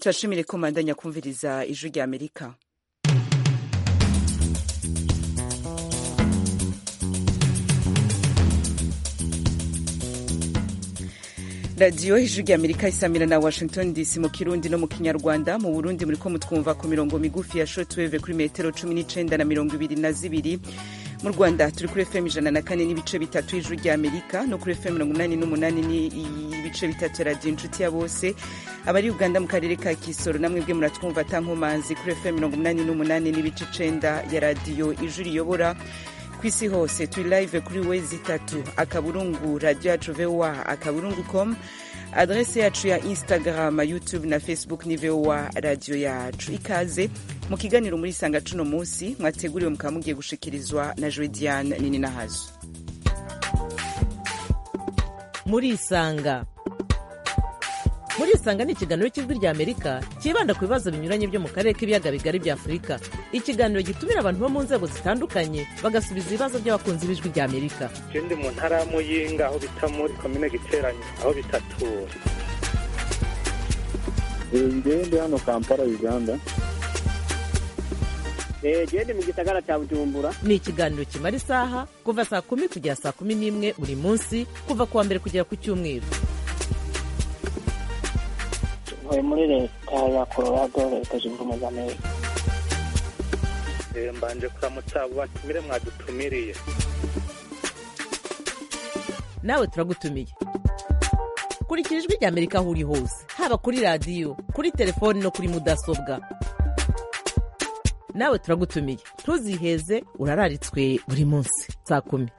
turashimire ko mandanya kumviriza ijwi rya Amerika. Radio ijwi rya Amerika isamira na Washington DC mu Kirundi no mu Kinyarwanda. Mu Burundi muriko mutwumva ku mirongo migufi ya shortwave kuri metero 19 na 22. Mu Rwanda turi kuri FM 104 n'ibice bitatu ijwi rya Amerika no kuri FM 88 n'ibice bitatu Radio Inshuti ya Bose. Abari Uganda mu karere ka Kisoro namwe bwe muratwumva tankomanzi kuri FM 88 n'ibice 9 ya Radio Ijwi Riyobora. Kwisi hose turi live kuri wezi 3 akaburungu radio yacu VOA akaburungu.com, adresse yacu ya Instagram, YouTube na Facebook ni VOA radio yacu. Ikaze mu kiganiro muri sanga cuno munsi mwateguriwe mukamugiye gushikirizwa na Joediane Nini Nahazo. Muri isanga ni ikiganiro cy'ijwi rya Amerika kibanda ku bibazo binyuranye byo mu karere k'ibiyaga bigari bya Afurika. Ikiganiro gitumira abantu bo mu nzego zitandukanye bagasubiza ibibazo by'abakunzi b'ijwi rya Amerika. Ndi mu ntara y'Amuyinga aho bita muri komine Giteranyo aho bitatura. Ndi hano Kampala Uganda. Ndi mu gisagara cya Bujumbura. Ni ikiganiro kimara isaha kuva saa 10 kugera saa 11 buri munsi kuva kuwa mbere kugera ku cyumweru. Muri leta ya Colorado leta zunze ubumwe za Amerika. Mbanje kuramutsa batumire mwadutumiriye. Nawe turagutumiye. Kurikira ijwi rya Amerika aho uri hose, haba kuri radio, kuri telefone no kuri mudasobwa. Nawe turagutumiye. Ntuziheze urararitswe buri munsi saa 10.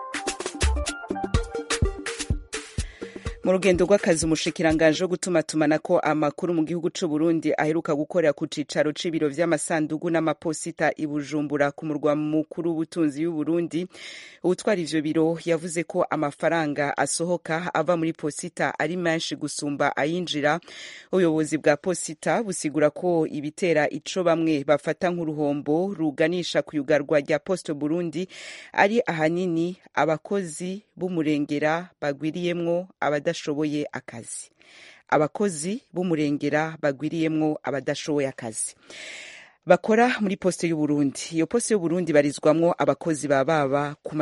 Mu rugendo rw'akazi umushikiranganje wo gutumatumanako amakuru mu gihugu c'u Burundi aheruka gukorera ku cicaro c'ibiro vy'amasandugu n'amaposita i Bujumbura ku murwa mukuru w'ubutunzi y'u Burundi. Utwara ivyo biro yavuze ko amafaranga asohoka ava muri posita ari menshi gusumba ayinjira. Ubuyobozi bwa posita busigura ko ibitera ico bamwe bafata nk'uruhombo ruganisha ku yugarwa rya Poste Burundi ari ahanini abakozi b'umurengera bagwiriyemwo abadashoboye akazi. Abakozi b'umurengera bagwiriyemwo abadashoboye akazi bakora muri Poste y'u Burundi. Iyo Poste y'u Burundi barizwamwo abakozi baba ku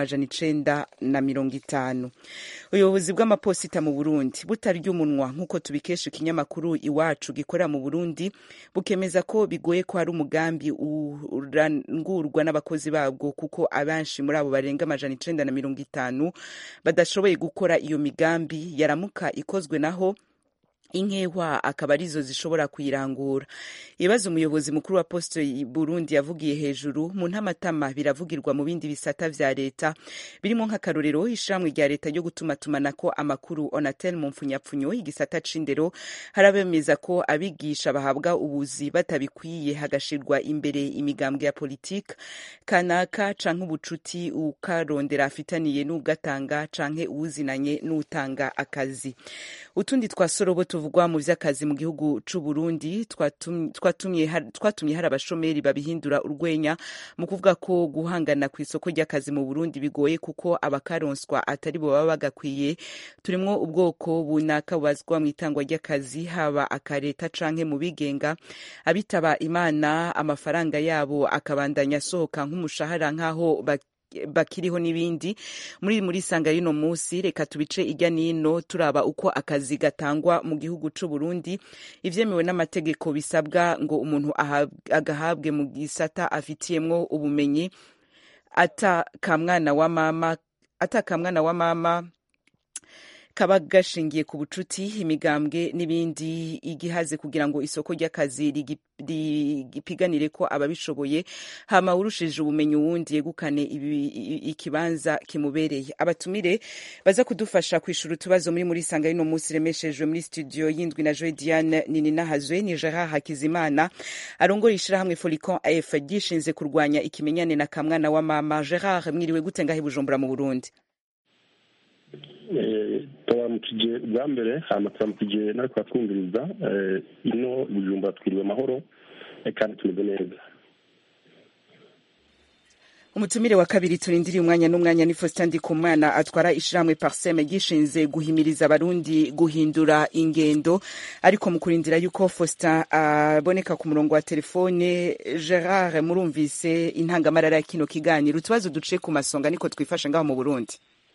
950. Ubuyobozi bw'amaposita mu Burundi butarya umunwa nk'uko tubikesha ikinyamakuru Iwacu gikorera mu Burundi bukemeza ko bigoye ko hari umugambi urangurwa n'abakozi babwo kuko abanshi muri abo barenga 950 badashoboye gukora iyo migambi yaramuka ikozwe naho inkehwa akaba arizo zishobora kuyirangura. Ibibazo umuyobozi mukuru wa Poste Burundi yavugiye hejuru mu ntamatama biravugirwa mu bindi bisata vya leta birimo nk'akarorero ishamwe rya leta ryo gutumatumanako amakuru Onatel mu mfunyapfunyo igisata c'indero harabemeza ko abigisha bahabwa ubuzi batabikwiye hagashirwa imbere imigambwe ya politique kanaka canke ubucuti ukarondera afitaniye n'ugatanga canke uwuzinanye n'utanga akazi. Utundi twasorobo tuvugwa mu vy'akazi mu gihugu c'u Burundi twatumye hari abashomeri babihindura urwenya mu kuvuga ko guhangana ku isoko ry'akazi mu Burundi bigoye kuko abakaronswa atari bo baba bagakwiye. Turimwo ubwoko bunaka bubazwa mu itangwa ry'akazi haba akareta canke mu bigenga. Abitaba Imana amafaranga yabo akabandanya asohoka nk'umushahara nk'aho bakiriho n'ibindi. Muri sanga y'ino musi reka tubice ijya nino turaba uko akazi gatangwa mu gihugu c'u Burundi, ivyemewe n'amategeko bisabwa ngo umuntu agahabwe mu gisata afitiyemwo ubumenyi, atakamwana wa mama kaba gashingiye ku bucuti imigambwe n'ibindi igihaze kugira ngo isoko ry'akazi rigipiganire ko ababishoboye hama urushije ubumenyi wundi yegukane ikibanza kimubereye. Abatumire baza kudufasha kwishura utubazo muri sanga y'ino musi remeshejwe muri studio yindwi na Joediane Nini Nahazo ni Gerard Hakizimana arongora ishirahamwe Folicon AF gishinze kurwanya ikimenyane na kamwana wa mama. Gerard, mwiriwe gute ngahe Bujumbura mu Burundi? Turamukije bwa mbere hama turamukije nari kwatwumviriza ino Bujumbura twiriwe amahoro kandi tumeze neza. umutumire wa kabiri turindiriye umwanya n'umwanya ni Faustin Ndikumana atwara ishiramwe Parseme gishinze guhimiriza abarundi guhindura ingendo, ariko mu kurindira yuko Faustin aboneka ku murongo wa telefone, Gerard murumvise intangamarara ya kino kiganiro, utubazo duciye ku masonga niko twifashe ngaho mu Burundi.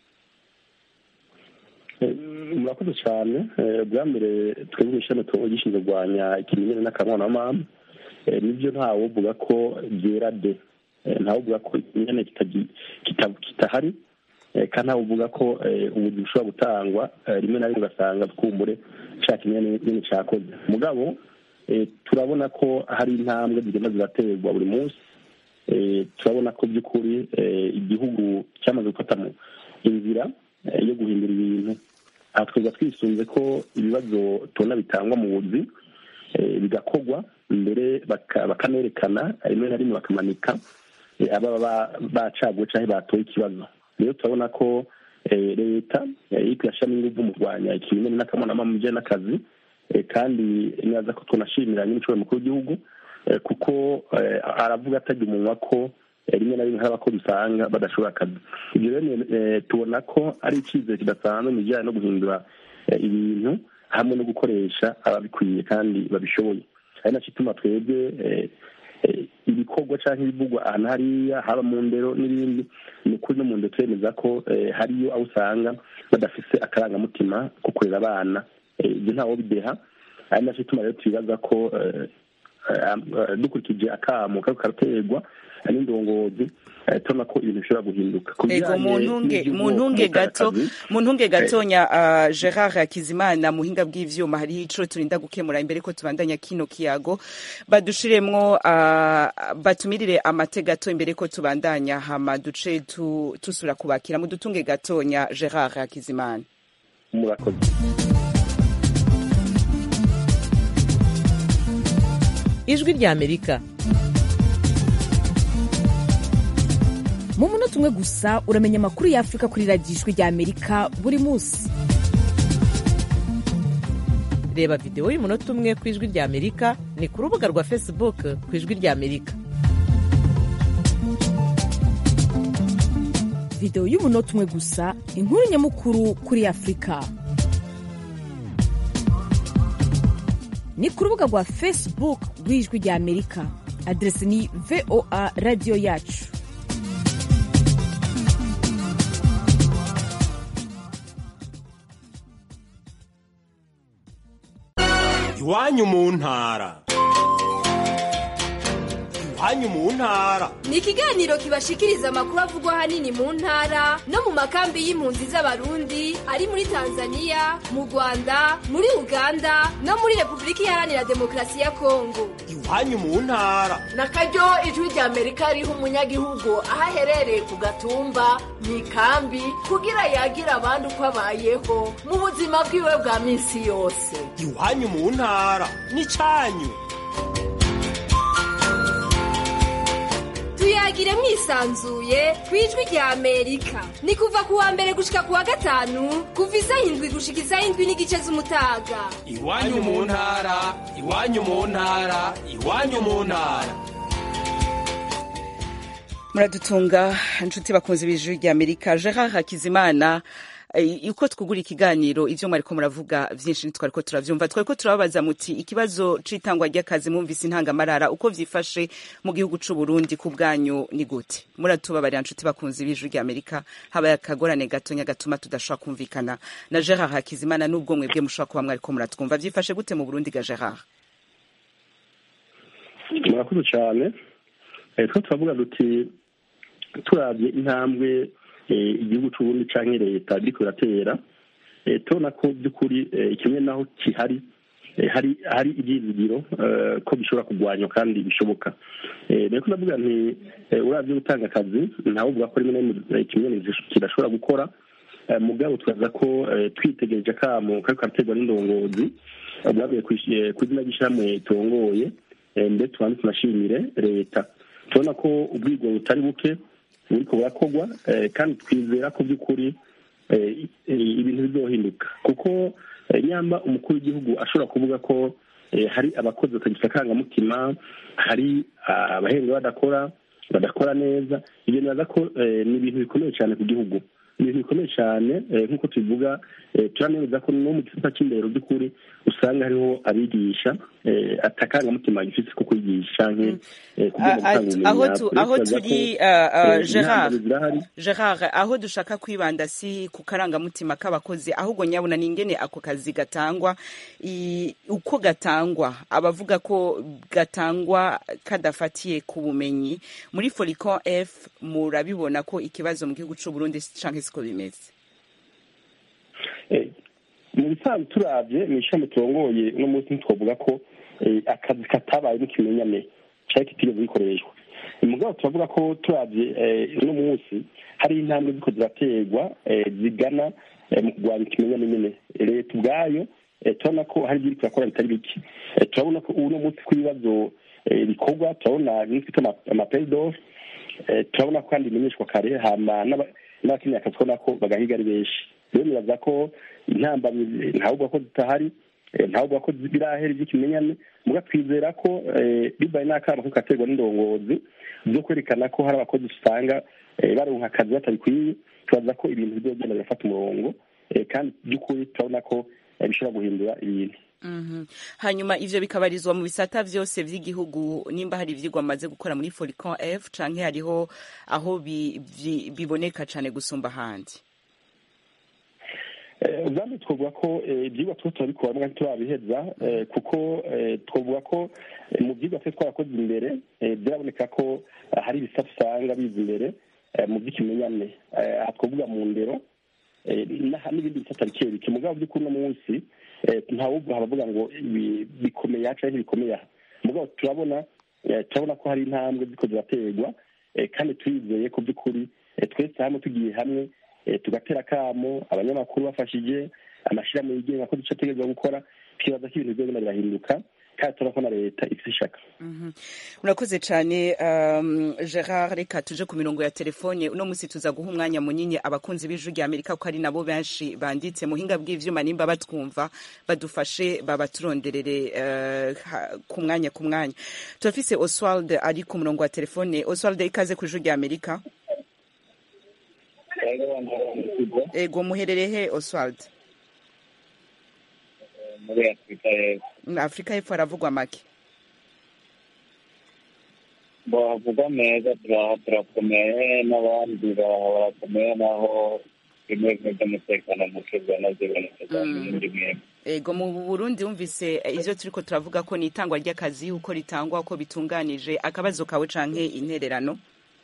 Murakoze cyane. Bwa mbere twebwe ishami gishinzwe kurwanya ikimenyane n'akamwana mama, nibyo ntawe uvuga ko byera de, ntawe uvuga ko ikimenyane kitahari, kandi ntawe uvuga ko ubuzi bushobora gutangwa rimwe na rimwe ugasanga twumure cya kimenyane nyine cyakoze. Mugabo turabona ko hari intambwe zigenda ziraterwa buri munsi. Turabona ko by'ukuri igihugu cyamaze gufata inzira yo guhindura ibintu. Aha tweza twisunze ko ibibazo tubona bitangwa mu buzi bigakorwa mbere bakanerekana rimwe na rimwe bakamanika ababa bacaguwe cyangwa batoye ikibazo. Rero turabona ko leta iriko irashiramo inguvu mu kurwanya ikimenyane n'akamwana mu bijyanye n'akazi, kandi neza ko tunashimira nyine mukuru w'igihugu kuko aravuga atajya umunwa ko rimwe na rimwe hari abakozi usanga badashobora akazi. Ibyo rero tubona ko ari icyizere kidasanzwe mu bijyanye no guhindura ibintu hamwe no gukoresha ababikwiye kandi babishoboye. ari nacyo ituma twebwe ibikorwa cyangwa ibivugwa ahantu hariya haba mu ndero n'ibindi, ni ukuri no mu ndero twemeza ko hariyo aho usanga badafise akarangamutima ko kurera abana. Ibyo ntawo bideha, ari nacyo ituma rero twibaza ko dukurikije akamo kako karaterwa n'indongozi tubona ko ibintu bishobora guhinduka. Ego mu ntunge gatonya Gerard Hakizimana muhinga bw'ivyuma hariho ico turinda gukemura imbere ko tubandanya kino kiyago, badushiremwo batumirire amate gato imbere ko tubandanya, hama duce tusura kubakira mu dutunge gatonya Gerard Hakizimana. Murakoze. Ijwi rya Amerika. Mu munota umwe gusa uramenya amakuru ya Afrika kuri radiyo Ijwi rya Amerika buri munsi. Reba video y'umunota umwe ku Ijwi rya Amerika ni ku rubuga rwa Facebook ku Ijwi rya Amerika. Video y'umunota umwe gusa, inkuru nyamukuru kuri Afrika. Ni ku rubuga rwa Facebook rw'Ijwi rya Amerika. Adresi ni VOA Radio Yacu. Iwanyu mu ntara. Iwanyu mu ntara ni ikiganiro kibashikiriza amakuru avugwa ahanini mu ntara no mu makambi y'impunzi z'abarundi ari muri Tanzania, mu Rwanda, muri Uganda no muri Repubulika Iharanira Demokarasi ya Kongo. Iwanyu mu ntara nakaryo Ijwi rya Amerika riha umunyagihugu aho aherereye ku gatumba mu ikambi kugira yagira abandi uko abayeho mu buzima bwiwe bwa minsi yose. Iwanyu mu ntara ni canyu. Tuyagire mwisanzuye ku Ijwi rya Amerika. Ni kuva ku wa mbere gushika ku wa gatanu kuva isaha 7 gushika isaha 7 n'igice z'umutaga. Iwanyu mu ntara, iwanyu mu ntara, iwanyu mu ntara. Muradutunga inshuti bakunze b'Ijwi rya Amerika. Gerard Hakizimana, uko twugura ikiganiro ivyo mwariko muravuga vyinshi nitwariko turavyumva, twariko turababaza muti ikibazo c'itangwa ry'akazi mumvise intangamarara uko vyifashe mu gihugu c'u Burundi ku bwanyu ni gute? Muratubabarira inshuti bakunze b'Ijwi rya Amerika, haba akagorane gatonya gatuma tudashobora kumvikana na Gerard Hakizimana, n'ubwo mwebwe mushobora kuba mwariko muratwumva. Vyifashe gute mu Burundi ga Gerard? Murakoze cyane. Twe turavuga duti turavye intambwe igihugu c'Uburundi canke leta biriko iratera, tubona ko by'ukuri kimwe naho kihari hari ibyizigiro ko bishobora kurwanywa kandi bishoboka. Rero ndavuga nti uravye gutanga akazi ntawe uvuga ko rimwe kimwe kidashobora gukora, mugabo turaza ko twitegereje akamo kariko karaterwa n'indongozi bwavuye ku izina ry'ishyirahamwe itongoye, ndetse tubanze tunashimire leta. Tubona ko ubwigwa butari buke buriko burakorwa, kandi twizera ko by'ukuri ibintu bizohinduka, kuko nyamba umukuru w'igihugu ashobora kuvuga ko hari abakozi batagira akangamutima, hari abahembwa badakora, badakora neza. Ibyo nibaza ko ni ibintu bikomeye cyane ku gihugu, ni ibintu bikomeye cyane. Nk'uko tubivuga, turanemeza ko no mu gisata cy'indero by'ukuri usanga hariho abigisha atakarangamutima gifite ko kwigisha aho turi Gerard, aho dushaka kwibanda si ku karangamutima k'abakozi, ahubwo nyabona ni ingene ako kazi gatangwa, uko gatangwa, abavuga ko gatangwa kadafatiye ku bumenyi. Muri Folicon F murabibona ko ikibazo mu gihugu cy'u Burundi canke siko bimeze? Mu bisanzwe turavye mu ishami turongoye uno munsi ntitwovuga ko akazi katabaye n'ikimenyane cyari kitigeze gikoreshwa. Mugabo turavuga ko turavye uno munsi hari intambwe ziko ziraterwa zigana mu kurwanya ikimenyane nyene. Leta ubwayo turabona ko hari ibiri kurakora bitari biki. Turabona ko uno munsi kw'ibibazo bikorwa, turabona n'ifite amaperidor, turabona ko kandi bimenyeshwa kare, hama n'abakeneye akazi kubona ko bagahiga ari benshi. Rero nibaza ko intambamyi ntabwo ko zitahari, ntabwo ko birahera iby'ikimenyane, muga twizera ko bibaye n'akama ko katerwa n'indongozi byo kwerekana ko hari abakozi usanga baronka akazi batabikwiye. Tubaza ko ibintu bizogenda birafata umurongo, kandi by'ukuri turabona ko bishobora guhindura ibintu. Hanyuma ivyo bikabarizwa mu bisata vyose vy'igihugu. Nimba hari ivyigwa amaze gukora muri Folicon F canke hariho aho biboneka cane gusumba ahandi? Ubwambere twavuga ko ibyigwa twese turabikora mbwa ntiturabiheza, kuko twavuga ko mu byigwa twese twarakoze imbere biraboneka ko hari ibisata usanga biza imbere mu by'ikimenyane. Aha twavuga mu ndero n'ibindi bisata bike bike. Mugabo by'ukuri uno munsi ntawuvuga abavuga ngo bikomeye aha canke bikomeye aha. Mugabo turabona ko hari intambwe ziko ziraterwa, kandi turizeye ko by'ukuri twese hamwe tugiye hamwe tugatera akamo abanyamakuru bafashije amashirahamwe yigenga ko duce ategerezwa gukora, twibaza ko ibintu bizogenda birahinduka, kandi turabona ko na leta ifite ishaka. Murakoze cyane Gerard. Reka tuje ku mirongo ya telefone. Uno munsi tuza guha umwanya munini abakunzi b'Ijwi rya Amerika ko ari nabo benshi banditse muhinga bw'ivyuma, nimba batwumva badufashe babaturonderere ku mwanya. Turafise Oswald ari ku murongo wa telefone. Oswald, ikaze ku Ijwi rya Amerika. Ego, muherereye he Oswald? Muri Afrika y'Epfo. Afrika y'Epfo haravugwa make? Bavuga neza, turakomeye, n'abandi barakomeye, naho bimwe by'umutekano muke byanaziboneka mu bindi mwebwe. Ego, mu Burundi wumvise ivyo turiko turavuga ko ni itangwa ry'akazi, uko ritangwa, uko bitunganije. Akabazo kawe canke intererano?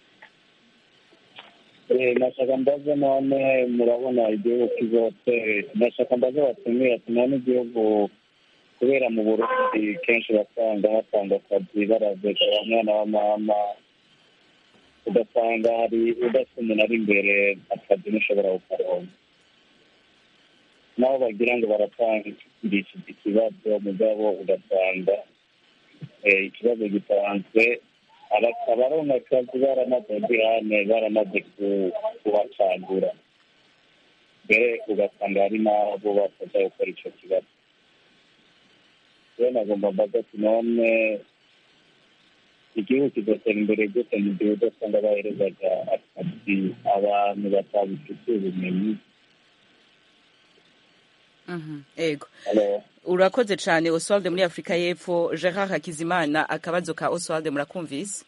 Nashaka mbaze none murabona igihugu kizotera, nashaka mbaze batumiye ati none igihugu kubera mu Burundi kenshi basanga hatanga akazi baraveka abana b'amama, ugasanga hari udafite umuntu ari imbere akazi ntushobora kukaronka, nabo bagira ngo baratangisha ikibazo mugabo ugasanga ikibazo gitanzwe abaronka akazi baramaze mbihane, baramaze kubacagura mbere, ugasanga hari n'abo bafasha gukora ico kibazo. Rero nagomba mbaza ati none igihugu kizotera imbere gute mu gihe udasanga baherezaga akazi abantu batabifitiye ubumenyi? Ego, urakoze cyane Oswald muri Afrika y'Epfo. Gerard Hakizimana, akabazo ka Oswald murakumvise?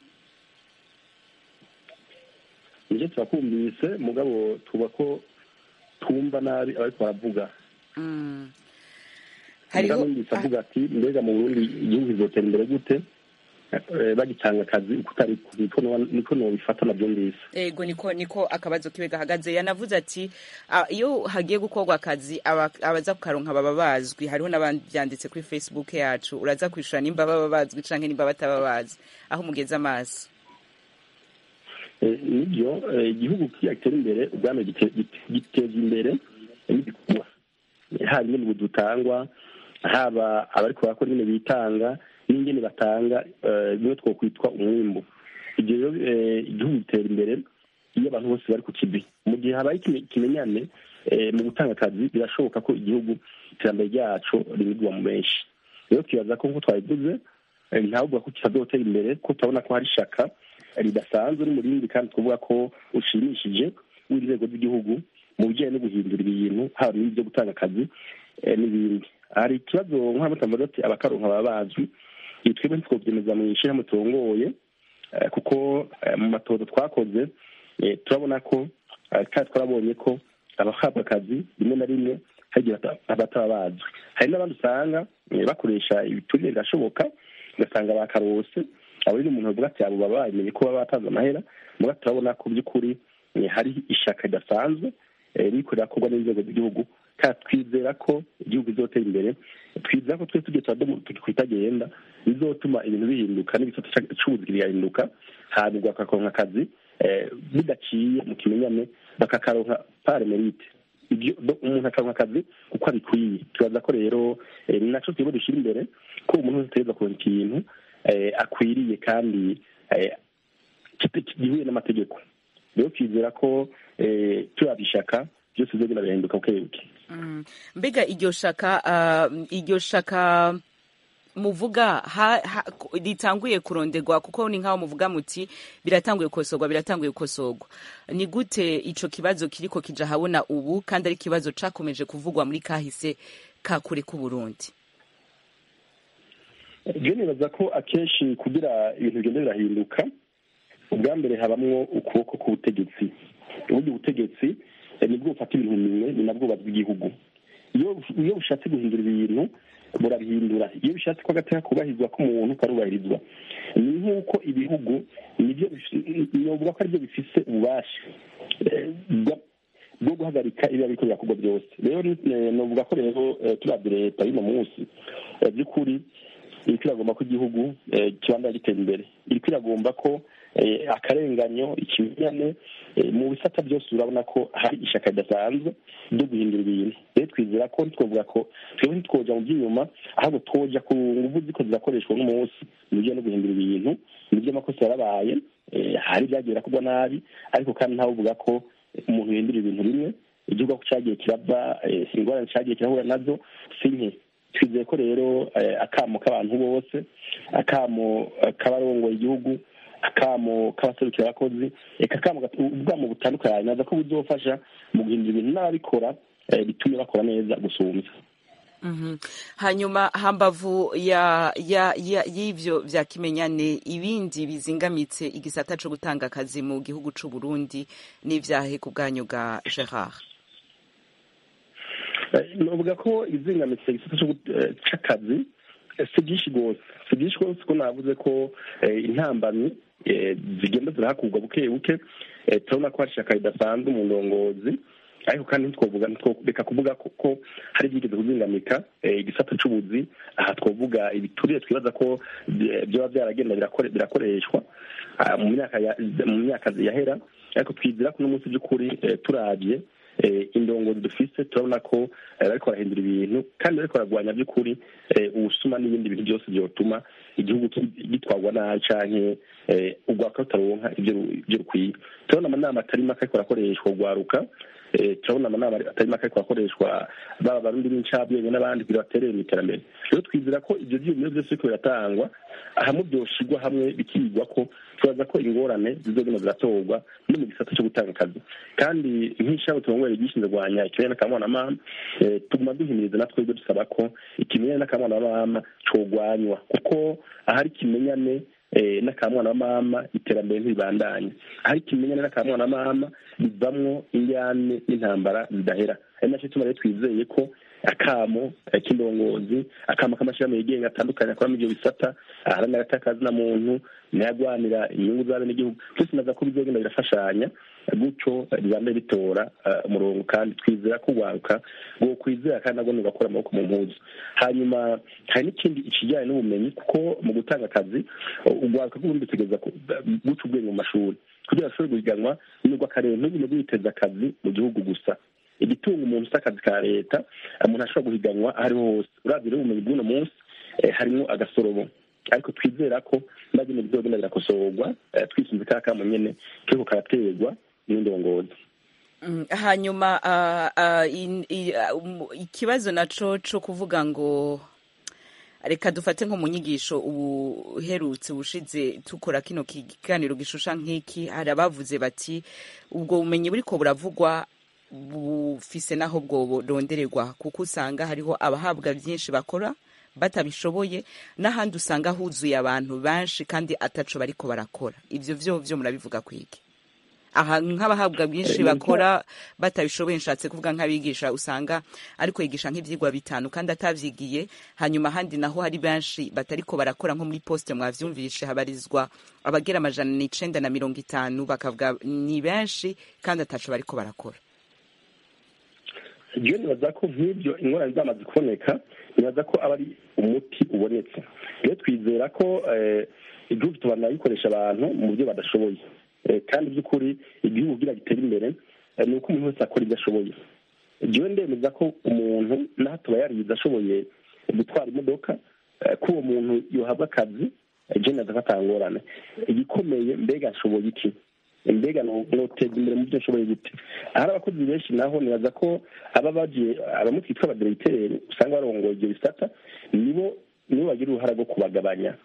Nje turakumvise, mugabo tuba ko twumva nabi ariko baravuga. Hariho avuga ati mbega mu Burundi igihugu kizotera imbere gute bagitanga akazi ukutari niko no bifata nabyo mbise. Ego, niko akabazo kiwe gahagaze. Yanavuze ati iyo hagiye gukorwa akazi abaza kukaronka baba bazwi. Hariho n'abandyanditse kuri Facebook yacu, uraza kwishura nimba baba bazwi canke nimba batababazi, aho mugeze amaso. Nibyo, igihugu kitera imbere ubwame giteza imbere n'ibikorwa, haba nyine budutangwa, haba abari kurakora nyine bitanga n'ingene batanga bimwe twokwitwa umwimbu. Ibyo rero igihugu gitera imbere iyo abantu bose bari ku kibi. Mu gihe habaye ikimenyane mu gutanga akazi, birashoboka ko igihugu iterambere ryacu rimigwa mu benshi. Rero twibaza ko nk'uko twabivuze, ntabwo ko kitazotera imbere, ko turabona ko hari ishaka ridasanzwe n'umurindi kandi twavuga ko ushimishije w'inzego z'igihugu mu bijyanye no guhindura ibintu haba n'ibyo gutanga akazi n'ibindi. hari ikibazo nk'abatambaza ati abakaronka baba bazwi, twebwe ntitwobyemeza mu ishyirahamwe turongoye kuko mu matodo twakoze turabona ko kandi twarabonye ko abahabwa akazi rimwe na rimwe hagira abataba bazwi. hari n'abandi usanga bakoresha ibiturire birashoboka ugasanga bakarose abo rero umuntu avuga ati abo baba bamenye ko baba batanze amahera, muga turabona ko by'ukuri hari ishaka ridasanzwe riko rirakorwa n'inzego z'igihugu kandi twizera ko igihugu bizotera imbere. twizera ko twese tugiye twitagenda bizotuma ibintu bihinduka n'ibisata cy'ubuzi bigahinduka, hanyuma bakaronka akazi bidaciye mu kimenyane bakakaronka par merite. umuntu akaronka akazi uko abikwiye. tubaza ko rero ni naco twebwe dushyira imbere ko umuntu wese ategerezwa kuronka ikintu akwiriye kandi gihuye n'amategeko. rero twizera ko turabishaka byose bizogenda birahinduka bukebuke. Mbega iryo shaka muvuga ritanguye kuronderwa, kuko ni nk'aho muvuga muti biratanguye gukosorwa, ni gute ico kibazo kiriko kija habona ubu kandi ari ikibazo cakomeje kuvugwa muri kahise ka kure ku Burundi? Je nibaza ko akenshi kugira ibintu bigenda birahinduka, ubwa mbere habamwo ukuboko k'ubutegetsi. uburyo ubutegetsi nibwo bufata ibintu bimwe, ni nabwo bw'igihugu. iyo bushatse guhindura ibintu burabihindura, iyo bishatse ko agateka kubahirizwa k'umuntu karubahirizwa. ni nk'uko ibihugu nibyo novuga ko aribyo bifise ububasha bwo guhagarika ibiba biriko birakorwa byose. rero novuga ko rero turavye leta y'uno munsi by'ukuri iriko iragomba ko igihugu kibandanya gitera imbere, iriko iragomba ko akarenganyo ikimenyane mu bisata byose urabona ko hari ishaka ridasanzwe ryo guhindura ibintu. rero twizera ko ntitwovuga ko twebwe ntitwoja mu by'inyuma, ahubwo twoja ku nguvu ziko zirakoreshwa n'umunsi mu bijyanye no guhindura ibintu. nibyo amakosa yarabaye, hari ibyagiye birakorwa nabi, ariko kandi ntawe uvuga ko umuntu yahindura ibintu bimwe. igihugu ko cyagiye kirava, ingorane cyagiye kirahura nazo si nke. twizeye ko rero akamo k'abantu bose, akamo k'abarongoye igihugu, akamo k'abaserukira abakozi, akamo ubwamo butandukanye naza ko buzofasha mu guhindura ibintu n'ababikora bitume bakora neza gusumba. Hanyuma hambavu y'ivyo vya kimenyane, ibindi bizingamitse igisata co gutanga akazi mu gihugu c'u Burundi n'ivyahe ku bwanyu bwa Gerard? novuga ko izingamitse igisata c'akazi si byinshi rwose ko navuze ko intambamyi zigenda zirahakurwa buke buke. turabona ko hari ishaka ridasanzwe mu ndongozi, ariko kandi ntitworeka kuvuga ko hari ibyigeze kuzingamika igisata c'ubuzi. aha twovuga ibiturire twibaza ko byoba byaragenda birakoreshwa mu myaka yahera, ariko twizera ko n'umunsi by'ukuri turabye indongozi dufise turabona ko bariko barahindura ibintu kandi bariko baragwanya by'ukuri ubusuma n'ibindi bintu byose byotuma igihugu gitwarwa nabi canke urwaka rutaronka ibyo rukwiye. turabona amanama atari make ariko arakoreshwa urwaruka, turabona amanama atari make ariko arakoreshwa baba barundi n'incabwenge n'abandi kugira baterere mu iterambere. rero twizera ko ivyo vyuma byose biriko biratangwa hamwe byoshigwa hamwe bikigwa ko turaza ko ingorane zizogenda ziratorwa no mu gisata cyo gutanga akazi. kandi nk'ishabo turongoye gishinzwe kurwanya ikimenyane n'akamwana tuguma duhimiriza natwe ibyo dusaba ko ikimenyane n'akamwana cogwanywa, kuko ahari ikimenyane n'akamwana iterambere ntibandanye. ahari ikimenyane n'akamwana bivamwo injyane n'intambara zidahera. ari nacyo tuma rero twizeye ko akamo k'indongozi, akamo k'amashirahamwe yigenga atandukanye akora mu ivyo bisata aharanira agatakazi na muntu ntiyagwanira inyungu z'abe n'igihugu, twese naza ko bizogenda birafashanya gutyo bizambe bitora umurongo. kandi twizera ko urwaruka rwo kwizera kandi nabwo rugakora amaboko mu mpuzu. hanyuma hari n'ikindi ikijyanye n'ubumenyi, kuko mu gutanga akazi urwaruka rw'ubundi rutegereza guca ubwenge mu mashuri kugira ashobore guhiganwa n'urw'akarere ntugire rwiteza akazi mu gihugu gusa. igitunga umuntu ufite akazi ka leta umuntu ashobora guhiganwa aho ariho hose. uravye rero ubumenyi bw'uno munsi harimwo agasorobo, ariko twizera ko nabyo bizogenda birakosorwa twisunze ka kamo nyene kiriko karaterwa n'indongozi. hanyuma ikibazo naco co kuvuga ngo reka dufate nko mu nyigisho ubuherutse bushize tukora kino kiganiro gishusha nk'iki, hari abavuze bati ubwo bumenyi buriko buravugwa bufise naho bwo burondererwa, kuko usanga hariho abahabwa byinshi bakora batabishoboye, n'ahandi usanga huzuye abantu benshi kandi ataco bariko barakora. Ivyo vyo murabivuga kwiki? Aha nk'abahabwa byinshi bakora batabishoboye, nshatse kuvuga nk'abigisha usanga ariko yigisha nk'ivyigwa 5 kandi atavyigiye, hanyuma handi naho hari benshi batariko barakora. Nko muri poste mwavyumvishe habarizwa abagera 950, bakavuga ni benshi kandi ataco bariko barakora. Iyo nibaza ko nk'ibyo ingorane zamaze kuboneka, nibaza ko aba ari umuti ubonetse. Rero twizera ko igihugu tubana gikoresha abantu mu buryo badashoboye, kandi by'ukuri igihugu kugira gitere imbere ni uko umuntu wese akora ibyo ashoboye. Jewe ndemeza ko umuntu naho tuba yarize ashoboye gutwara imodoka, ko uwo muntu yohabwa akazi, je naza katangorane. Igikomeye mbega ashoboye iki, mbega noteza imbere mu byo ashoboye gute. Ahari abakozi benshi naho nibaza ko abamutwitwa abadiregiteri usanga barongoye ibyo bisata, nibo bagira uruhara rwo kubagabanya,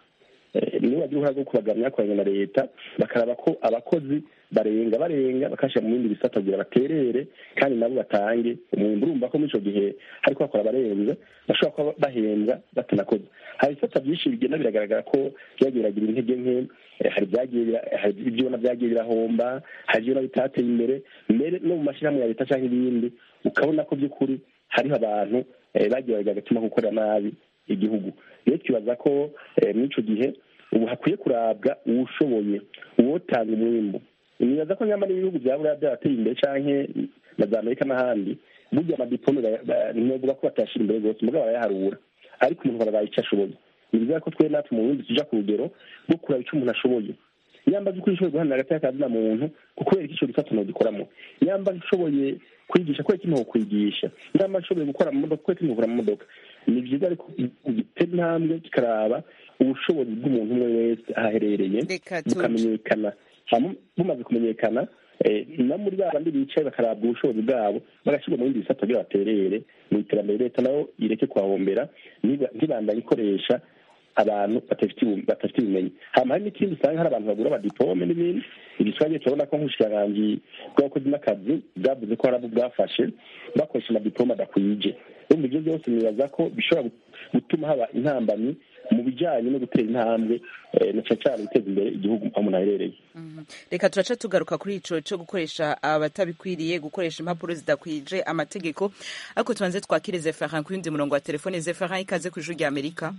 kubagabanya na leta, bakaraba ko abakozi barenga bakashyira mu bindi bisata kugira baterere kandi nabo batange umwimbu. Urumva ko muri icyo gihe hariko bakora abarenze bashobora kuba bahembwa batanakoze. Hari ibisata byinshi bigenda biragaragara ko byagiye biragira intege nke, hari ibyona byagiye birahomba, hari ibyona bitateye imbere, mbere no mu mashyirahamwe ya leta cyangwa ibindi, ukabona ko by'ukuri hariho abantu bagiye bagira agatima gukorera nabi igihugu. Rero twibaza ko muri icyo gihe ubu hakwiye kurabwa uwushoboye, uwotanga umwimbu. Nibaza ko nyamara ibihugu bya Buraya byarateye imbere canke na za Amerika n'ahandi, burya amadipome ntibavuga ko batashira imbere rwose, mugabo barayaharura, ariko umuntu barabaye icyo ashoboye. Ni byiza ko twe natwe mu Burundi tuja ku rugero rwo kuraba icyo umuntu ashoboye. Nyamba by'ukuri ushoboye guhanira hagati y'akazi na muntu, kubera icyo gisata ntugikoramo. Nyamba ushoboye kwigisha, kubera ikintu kwigisha. Nyamba ushoboye gukora mu modoka, kubera ikintu gukora mu modoka. Ni byiza ariko gitera intambwe kikaraba ubushobozi bw'umuntu umwe wese ahaherereye, bukamenyekana. Bumaze kumenyekana, no muri ba bandi bicaye bakarabwa ubushobozi bwabo, bagashyirwa mu bindi bisata kugira baterere mu iterambere. Leta nayo ireke kuhahombera, ntibandanye ikoresha abantu badafite ubumenyi. Hama hari n'ikindi usanga hari abantu bagura amadipome n'ibindi. Igiswahili turabona ko nk'ubushikiranganji bw'abakozi n'akazi bwavuze ko hari abo bwafashe bakoresha amadipome adakwije. Urumva ibyo byose nibaza ko bishobora gutuma haba intambamyi mu bijyanye no gutera intambwe na cyane guteza imbere igihugu aho umuntu aherereye. Reka turaca tugaruka kuri ico cyo gukoresha abatabikwiriye, gukoresha impapuro zidakwije amategeko, ariko tubanze twakire Zeferin ku yundi murongo wa telefone. Zeferin, ikaze ku ijuru rya Amerika.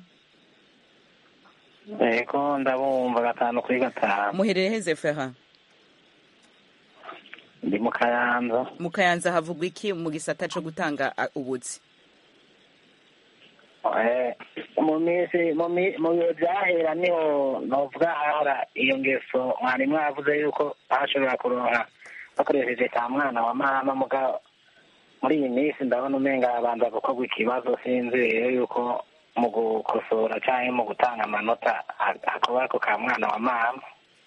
Ego ndabumva 5-5. Muherereye he Zeferin? Ndi mu Kayanza. Mu Kayanza havugwa iki mu gisata cyo gutanga ubuzi? mu biro byahera niho novuga hahora iyo ngeso mwari mwavuze yuko bashobora kuronka bakoresheje ka mwana wa mama. Mugabo muri iyi minsi ndabona umenga abanza gukorwa ikibazo, sinzi rero yuko mu gukosora cyangwa mu gutanga amanota hakorwa ko ka mwana wa mama.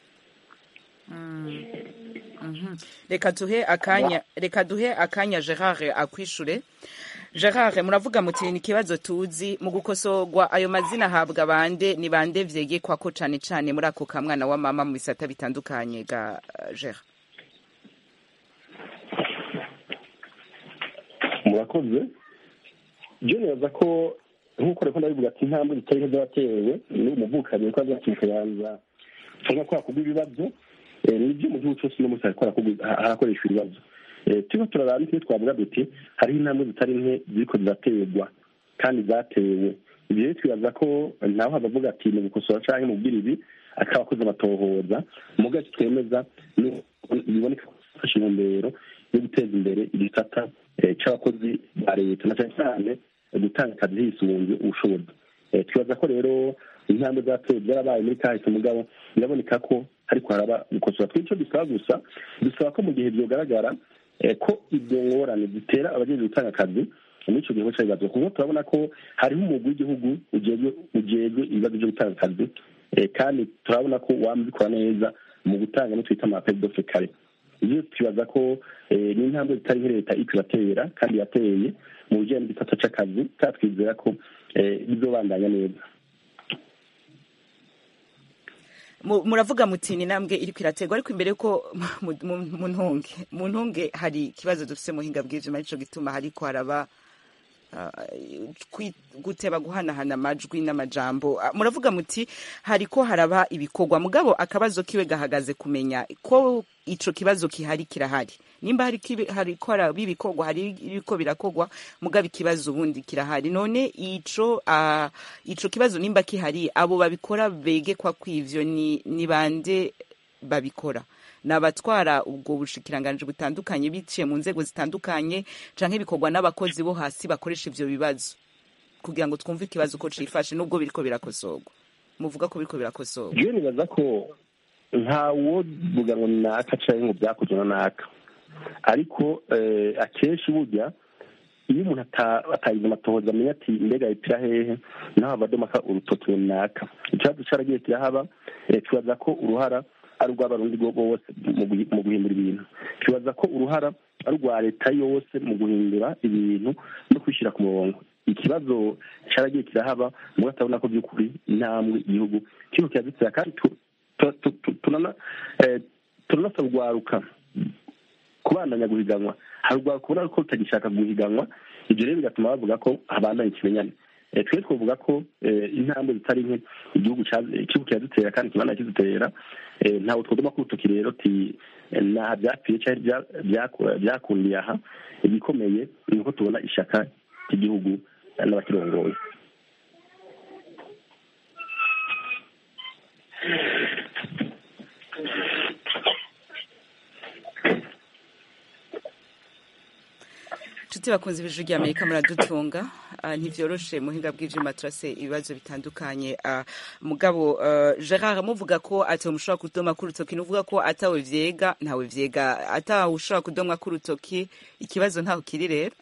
Reka duhe akanya Gerard akwishure. Gerard, muravuga muti ni kibazo tuzi mu gukosorwa ayo mazina ahabwa bande, ni bande vyegekwa ko cane cane muri ako kamwana wa mama mu bisata bitandukanye ga Gerard? Murakoze. Je nibaza ko nk'uko reko ndabivuga ati intambwe zitari z'abatewe n'umuvukanyi ko azakikanza cyangwa ko akugwa ibibazo nibyo mu gihugu cyose no mu sare ko harakoreshwa ibibazo. Tuko turaraba n'icyo twavuga duti hari intambwe zitari nke ziko ziraterwa kandi zatewe. Ibyo twibaza ko naho habavuga ati mu gukosora cyangwa mu bwiribi akaba akoze amatohoza mu gace twemeza biboneka fasha intumbero yo guteza imbere igisata cy'abakozi ba leta na cyane gutanga akazi hisunze ubushobozi. Twibaza ko rero intambwe zatewe byarabaye muri kahise, mugabo biraboneka ko ariko haraba gukosora. Twicyo dusaba ko mu gihe byogaragara ko ibyo ngorane zitera abajeje gutanga akazi muri icyo gihe cy'ibibazo, kuko turabona ko hariho umugwi w'igihugu ujejwe ibibazo byo gutanga akazi, kandi turabona ko wambikora neza mu gutanga no twita amaperi d'offre kare. ibyo twibaza ko ni intambwe zitari nke leta iko iratera kandi yateye mu bijyanye n'igisata c'akazi kandi twizera ko bizobandanya neza. Muravuga muti ni intambwe iriko iraterwa, ariko imbere yuko mu ntunge hari ikibazo dufise mu buhinga bw'ivyuma, nico gituma hariko haraba guteba guhanahana amajwi n'amajambo. Muravuga muti hariko haraba ibikorwa, mugabo akabazo kiwe gahagaze kumenya ko ico kibazo kihari kirahari, nimba hariko haraba ibikorwa, hari ibiko birakorwa, mugabo ikibazo ubundi kirahari. None ico kibazo nimba kihari, abo babikora begekwa kw'ivyo ni bande babikora? Nabatwara ubwo bushikiranganje butandukanye biciye mu nzego zitandukanye, canke bikorwa n'abakozi bo hasi bakoresha ivyo bibazo, kugira ngo twumve ikibazo ko cifashe nubwo biriko birakosorwa? Muvuga ko biriko birakosorwa. Je nibaza ko ntawo vuga ngo naka canke ngo byakozwe na naka, ariko akenshi burya iyo umuntu atayize amatohoza amenya ati mbega ipira hehe naho abadomaka urutoki runaka, ikibazo caragiye kirahaba. Twibaza ko uruhara ari urw'abarundi bose mu guhindura ibintu, twibaza ko uruhara ari urwa leta yose mu guhindura ibintu no kwishyira ku murongo. Ikibazo caragiye kirahaba, mugabo atabona ko by'ukuri intambwe igihugu kiriko kirazitira, kandi turanasaba urwaruka kubandanya guhiganwa. Hari urwaruka ubona ko rutagishaka guhiganwa, ibyo rero bigatuma bavuga ko habandanya ikimenyane. Twe twavuga ko intambwe zitari nke igihugu kirazitera kandi kibandanya kizitera. Ntawe twodoma ko urutoki rero naha byapfiye cyangwa byakundiye aha. Igikomeye ni uko tubona ishaka ry'igihugu n'abakirongoye. Nshuti bakunze ibijwi rya Amerika muradutunga, ntivyoroshe muhinga bw'ivyuma turase ibibazo bitandukanye, mugabo Gerard muvuga ko atawe mushobora kudoma ku rutoki, nuvuga ko atawe vyega ntawe vyega, atawe ushobora kudomwa ku rutoki, ikibazo ntaho kiri rero.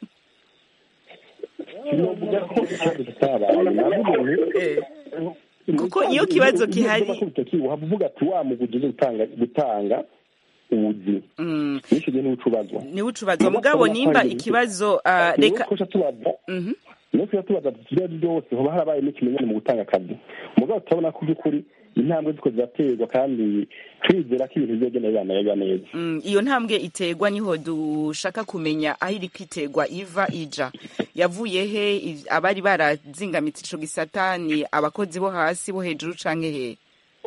Kuko iyo kibazo kihari uhavuga ati wa muguje gutanga ubuzi nisho gene ucubazwa ni ucubazwa, mugabo nimba ikibazo reka nuko tubaza tuziye byose hoba harabaye n'ikimenyane mu gutanga akazi, mugabo tutabona ko by'ukuri intambwe ziko zaterwa kandi twizera ko ibintu bizogenda biba neza. Iyo ntambwe iterwa niho dushaka kumenya aho iri kwiterwa iva ija yavuye he, abari barazingamitse ico gisatani, abakozi bo hasi bo hejuru canke he?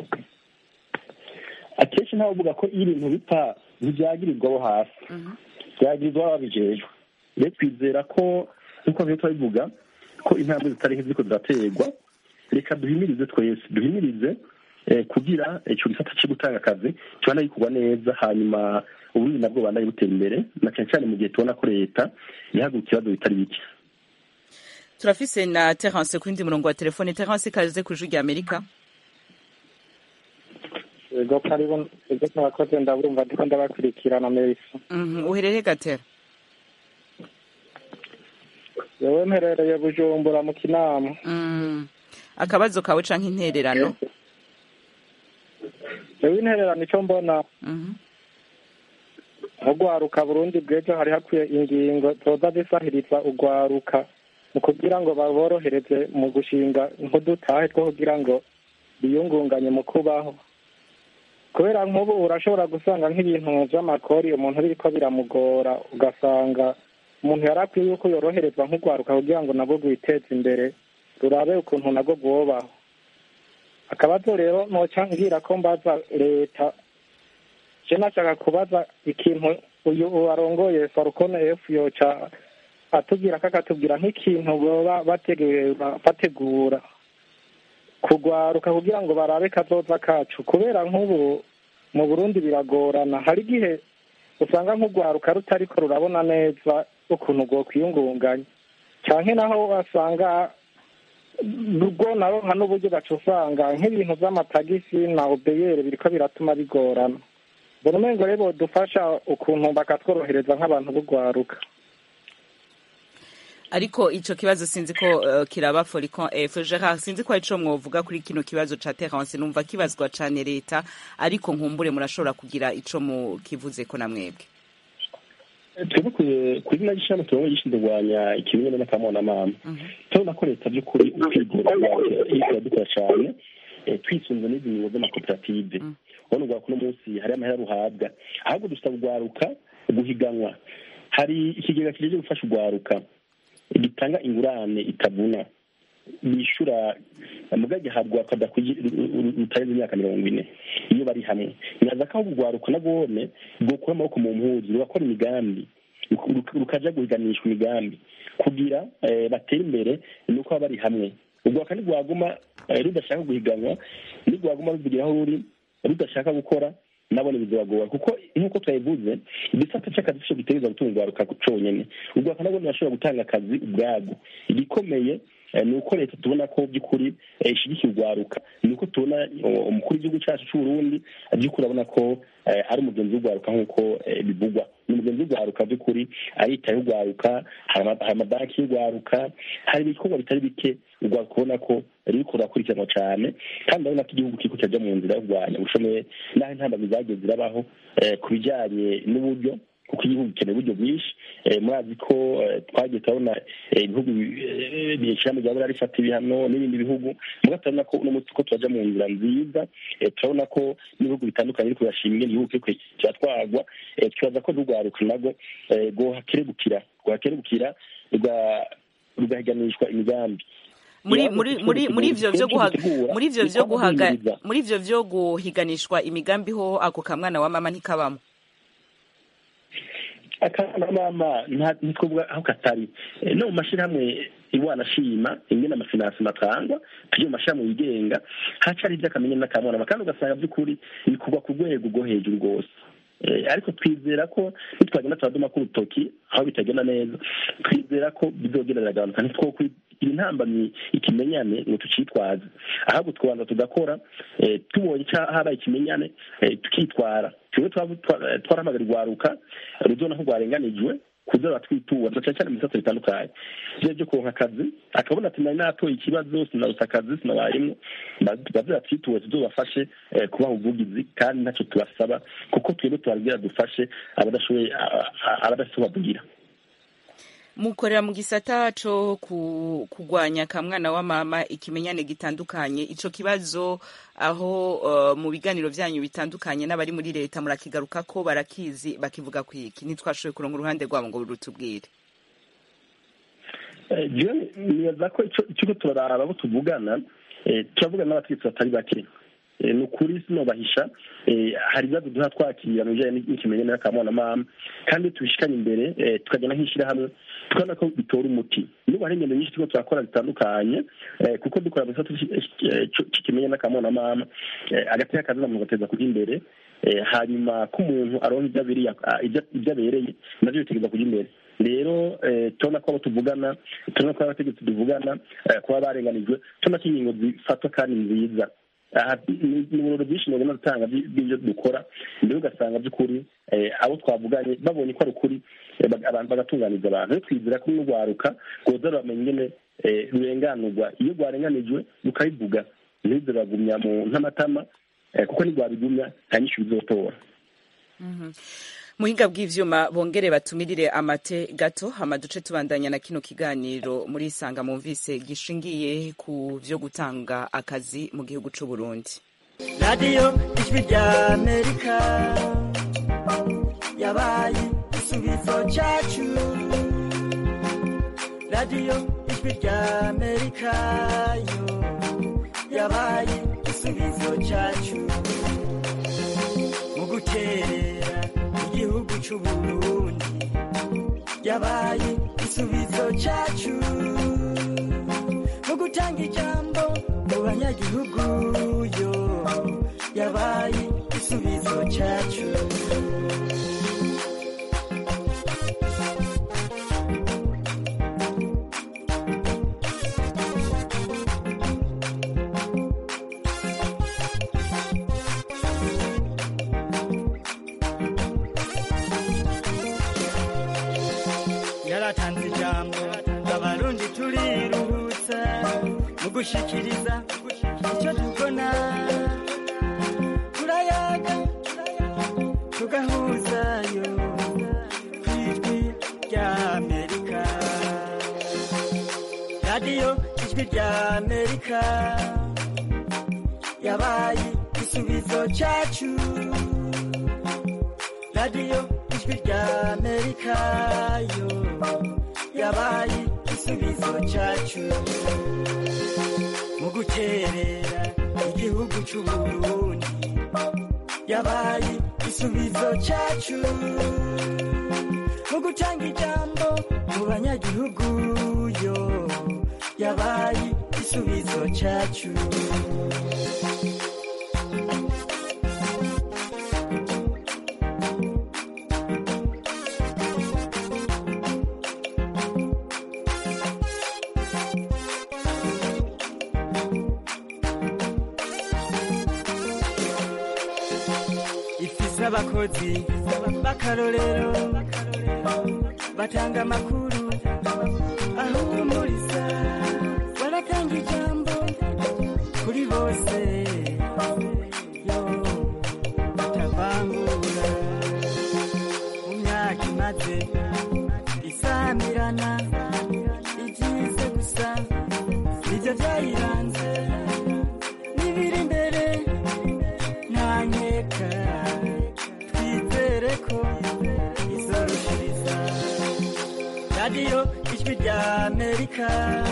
Akenshi ntawe uvuga ko iyo ibintu bita ntibyagirirwa bo hasi, byagirizwa ababijejwe. Rero twizera ko nk'uko byo twabivuga ko intambwe zitari nke ziko ziraterwa. Reka duhimirize twese, duhimirize kugira ico gisata cyo gutanga akazi kibana gikorwa neza, hanyuma ubundi nabwo bana butera imbere, na cyane cyane mu gihe tubona ko leta yahagurukiye ibibazo bitari bike. Turafise na Terence kundi murongo wa telefone. Terence, kaze ku Ijwi rya Amerika. Ego karibu, ego nabakoze ndabumva ndiko ndabakurikirana Melissa. Uherereye Gatera? Yewe mperereye Bujumbura mu Kinama. Akabazo kawe canke intererano? Yewe intererano ico mbona urwaruka Burundi bwejo hari hakwiye ingingo zoza zisahiriza urwaruka mu kugira ngo baborohereze mu gushinga nk'udutahe two kugira ngo biyungunganye mu kubaho, kubera nk'ubu urashobora gusanga nk'ibintu vy'amakori umuntu biriko biramugora, ugasanga umuntu yarakwiye yuko yoroherezwa nk'urwaruka kugira ngo nabwo rwiteze imbere, rurabe ukuntu nabwo rwobaho. Akabazo rero noca ngira ko mbaza leta, je nashaka kubaza ikintu uyu arongoye Falcon F yoca atubwira kakatubwira nk'ikintu boba bategura kugwaruka kugira ngo barabe kazoza kacu, kubera nk'ubu mu Burundi biragorana. Hari igihe usanga nk'urwaruka rutariko rurabona neza ukuntu rwo kwiyungunganya, canke naho wasanga rwo naronka n'uburyo gaca usanga nk'ibintu vy'amatagisi na obeyere biriko biratuma bigorana. Mbona umengo rero dufasha ukuntu bakatworohereza nk'abantu b'urwaruka. ariko ico kibazo sinzi ko kiraba Folicon Gerard, sinzi ko ico mwovuga kuri kino kibazo ca Terence, numva kibazwa cane leta, ariko nkumbure murashobora kugira ico mu kivuze ko namwebwe. twebwe kuri na gishano turongo gishinzwe kurwanya ikimenyane n'akamona mama turabona ko leta by'ukuri ukwigura dukora cyane twisunze n'ibintu by'amakoperative ubona ubwo kuno munsi hari amahera ruhabwa ahubwo dusaba urwaruka guhiganwa. Hari ikigega kijeje gufasha urwaruka gitanga ingurane itavuna bishura mugage harwa rutarenze imyaka 40 iyo bari hamwe nyaza ko urwaruka nagone gukora amaboko mu mpuzu rugakora imigambi rukaja guhiganishwa imigambi kugira batera imbere nuko bari hamwe urwaka ni rwaguma rudashaka guhiganwa ni rwaguma ruvugira aho ruri rudashaka gukora nabone bizabagora kuko nkuko twayivuze igisata cy'akazi cyo gitereza gutunga urwaruka conyene urwaka nabone bashobora gutanga akazi ubwago igikomeye ni uko leta tubona ko by'ukuri ishyigikira urwaruka ni uko tubona umukuru w'igihugu cyacu cy'u Burundi by'ukuri abona ko ari umugenzi w'urwaruka nk'uko bivugwa ni umugenzi w'urwaruka by'ukuri aritaye urwaruka hari amabanki y'urwaruka hari ibikorwa bitari bike urwaruka ubona ko ruriko rurakurikiranwa cyane kandi urabona ko igihugu kiriko kirajya mu nzira yo kurwanya ubushomeri n'aho intambamyi zagiye zirabaho ku bijyanye n'uburyo kuko igihugu gikeneye uburyo bwinshi murazi ko twagiye turabona ibihugu bishyiramo rya burari rifata ibihano n'ibindi bihugu muga turabona ko uno munsi ko turaja mu nzira nziza turabona ko n'ibihugu bitandukanye biriko birashima ingene igihugu kiriko kiratwarwa twibaza ko n'urwaruka narwo rwohakerebukira rugahiganishwa imigambi muri ivyo vyo guhiganishwa imigambi ho ako kamwana wa mama ntikabamo akana mama ntitwubwa aho katari no mu mashirahamwe iwana shima ingene amafinansi matangwa tuje mu mashirahamwe yigenga hacari ivy'akamenye n'akamwana kandi ugasanga by'ukuri bikorwa ku rwego rwo hejuru rwose ariko twizera ko nitwagenda turaduma ku rutoki aho bitagenda neza twizera ko bizogenda biragabanuka ntitwokwigira intambamyi ikimenyane ngo tucitwaze ahubwo twabanza tugakora tubonye habaye ikimenyane tukitwara twe twaramagara urwaruka ruzona ko rwarenganijwe kuza batwitura cyane cyane mu bisata bitandukanye byo kuronka akazi akabona ati nari natoye ikibazo sinaruta akazi sinabayemo bavuga ati tuzobafashe kubaha ubuvugizi kandi ntacyo tubasaba kuko twebwe tubabwira dufashe abadashobora kugira mukorera mu gisata co kugwanya kamwana wa mama ikimenyane gitandukanye ico kibazo aho mu biganiro vyanyu bitandukanye n'abari muri leta murakigaruka ko barakizi bakivuga kwiki nitwashoboye kuronga uruhande rwabo ngo rutubwire nibaza ko ico turaraba abo tuvugana turavugana n'abategetsi batari bake ni ukuri sinobahisha hari ibibazo duha twakira mu bijyanye n'ikimenyane n'akamwana mama kandi tubishikanye imbere tukagenda nk'ishyirahamwe tukabona ko bitora umuti n'ubu hari ingendo nyinshi turiko turakora zitandukanye kuko dukora mu gisata c'ikimenyane n'akamwana mama agati y'akazi n'amuntu gateza kuja imbere hanyuma ko umuntu aronka ibyo abereye navyo bitegeza kuja imbere rero tubona ko abo tuvugana tubona ko abategetsi tuvugana kuba barenganijwe tubona ko ingingo zifatwa kandi nziza ni uburoro bwinshi mubona dutanga bw'ibyo dukora mbere ugasanga by'ukuri abo twavuganye babonye ko ari ukuri bagatunganiza abantu rero twizera ko n'urwaruka rwoza ruramenya ingene rurenganurwa iyo rwarenganijwe rukabivuga ntibize bagumya mu ntamatama kuko ntirwabigumya nta nyinshi bizotora muhinga bw'ivyuma bongere batumirire amate gato amaduce tubandanya na kino kiganiro muri isanga mumvise gishingiye ku vyo gutanga akazi mu gihugu c'u Burundi. Radio Ijwi rya Amerika yabaye igisubizo cacu. Radio Ijwi rya Amerika yo yabaye igisubizo cacu mu guterera igihugu c'u Burundi yabaye igisubizo cacu mu gutanga ijambo mu banyagihugu yo yabaye igisubizo cacu yaratanze ijambo gushikiriza icyo tubona turayaga tugahuzayo ku ijwi rya amerika radiyo ijwi rya amerika yabaye igisubizo cyacu radiyo ijwi rya amerika yo yabaye igisubizo cyacu mu guterera igihugu cy'uburundi yabaye igisubizo cyacu mu gutanga ijambo mu banyagihugu yo yabaye igisubizo cyacu. Abakozi b'akarorero batanga amakuru ahumuriza baratanga ijambo kuri bose yo batavangura mu myaka imaze isamirana igize gusa nibyo byayiranze n'ibiri imbere nta nkeka radiyo ijwi rya amerika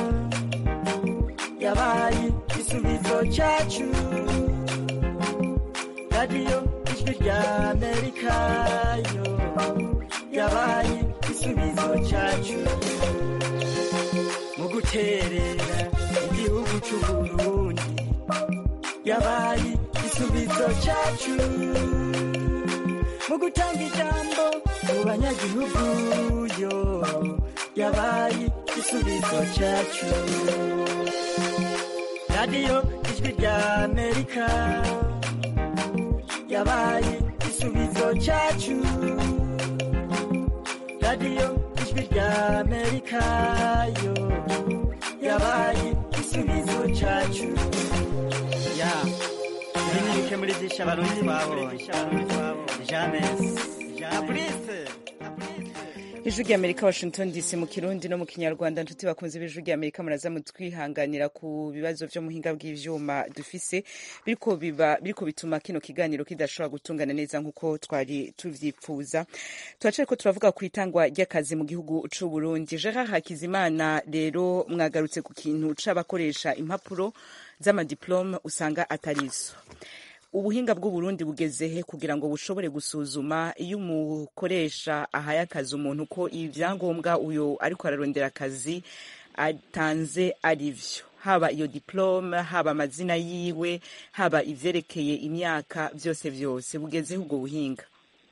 yabaye igisubizo cyacu radiyo ijwi rya amerika yo yabaye igisubizo cyacu mu guterera igihugu cy'uburundi yabaye igisubizo cyacu mu gutanga ijambo mu banyagihugu yo yabaye igisubizo cyacu radiyo ijwi rya amerika yabaye igisubizo cyacu radiyo ijwi rya amerika yo yabaye igisubizo cyacu ya ibi ni bike muri byinshi abarundi twabonye ijwi rya amerika washington dc mu kirundi no mu kinyarwanda nshuti bakunze b'ijwi rya amerika muraza mutwihanganira ku bibazo vyo muhinga bw'ivyuma dufise biriko bituma kino kiganiro kidashobora gutungana neza nk'uko twari tuvyipfuza. Turacariko turavuga ku itangwa ry'akazi mu gihugu c'u Burundi. Gerard Hakizimana, rero mwagarutse ku kintu c'abakoresha impapuro z'amadiplome usanga atarizo. Ubuhinga bw'Uburundi bugeze he kugira ngo bushobore gusuzuma iyo umukoresha ahaye akazi umuntu ko ibyangombwa uyo ariko ararondera akazi atanze arivyo, haba iyo diplome, haba amazina yiwe, haba ivyerekeye imyaka, vyose bugeze ubwo buhinga?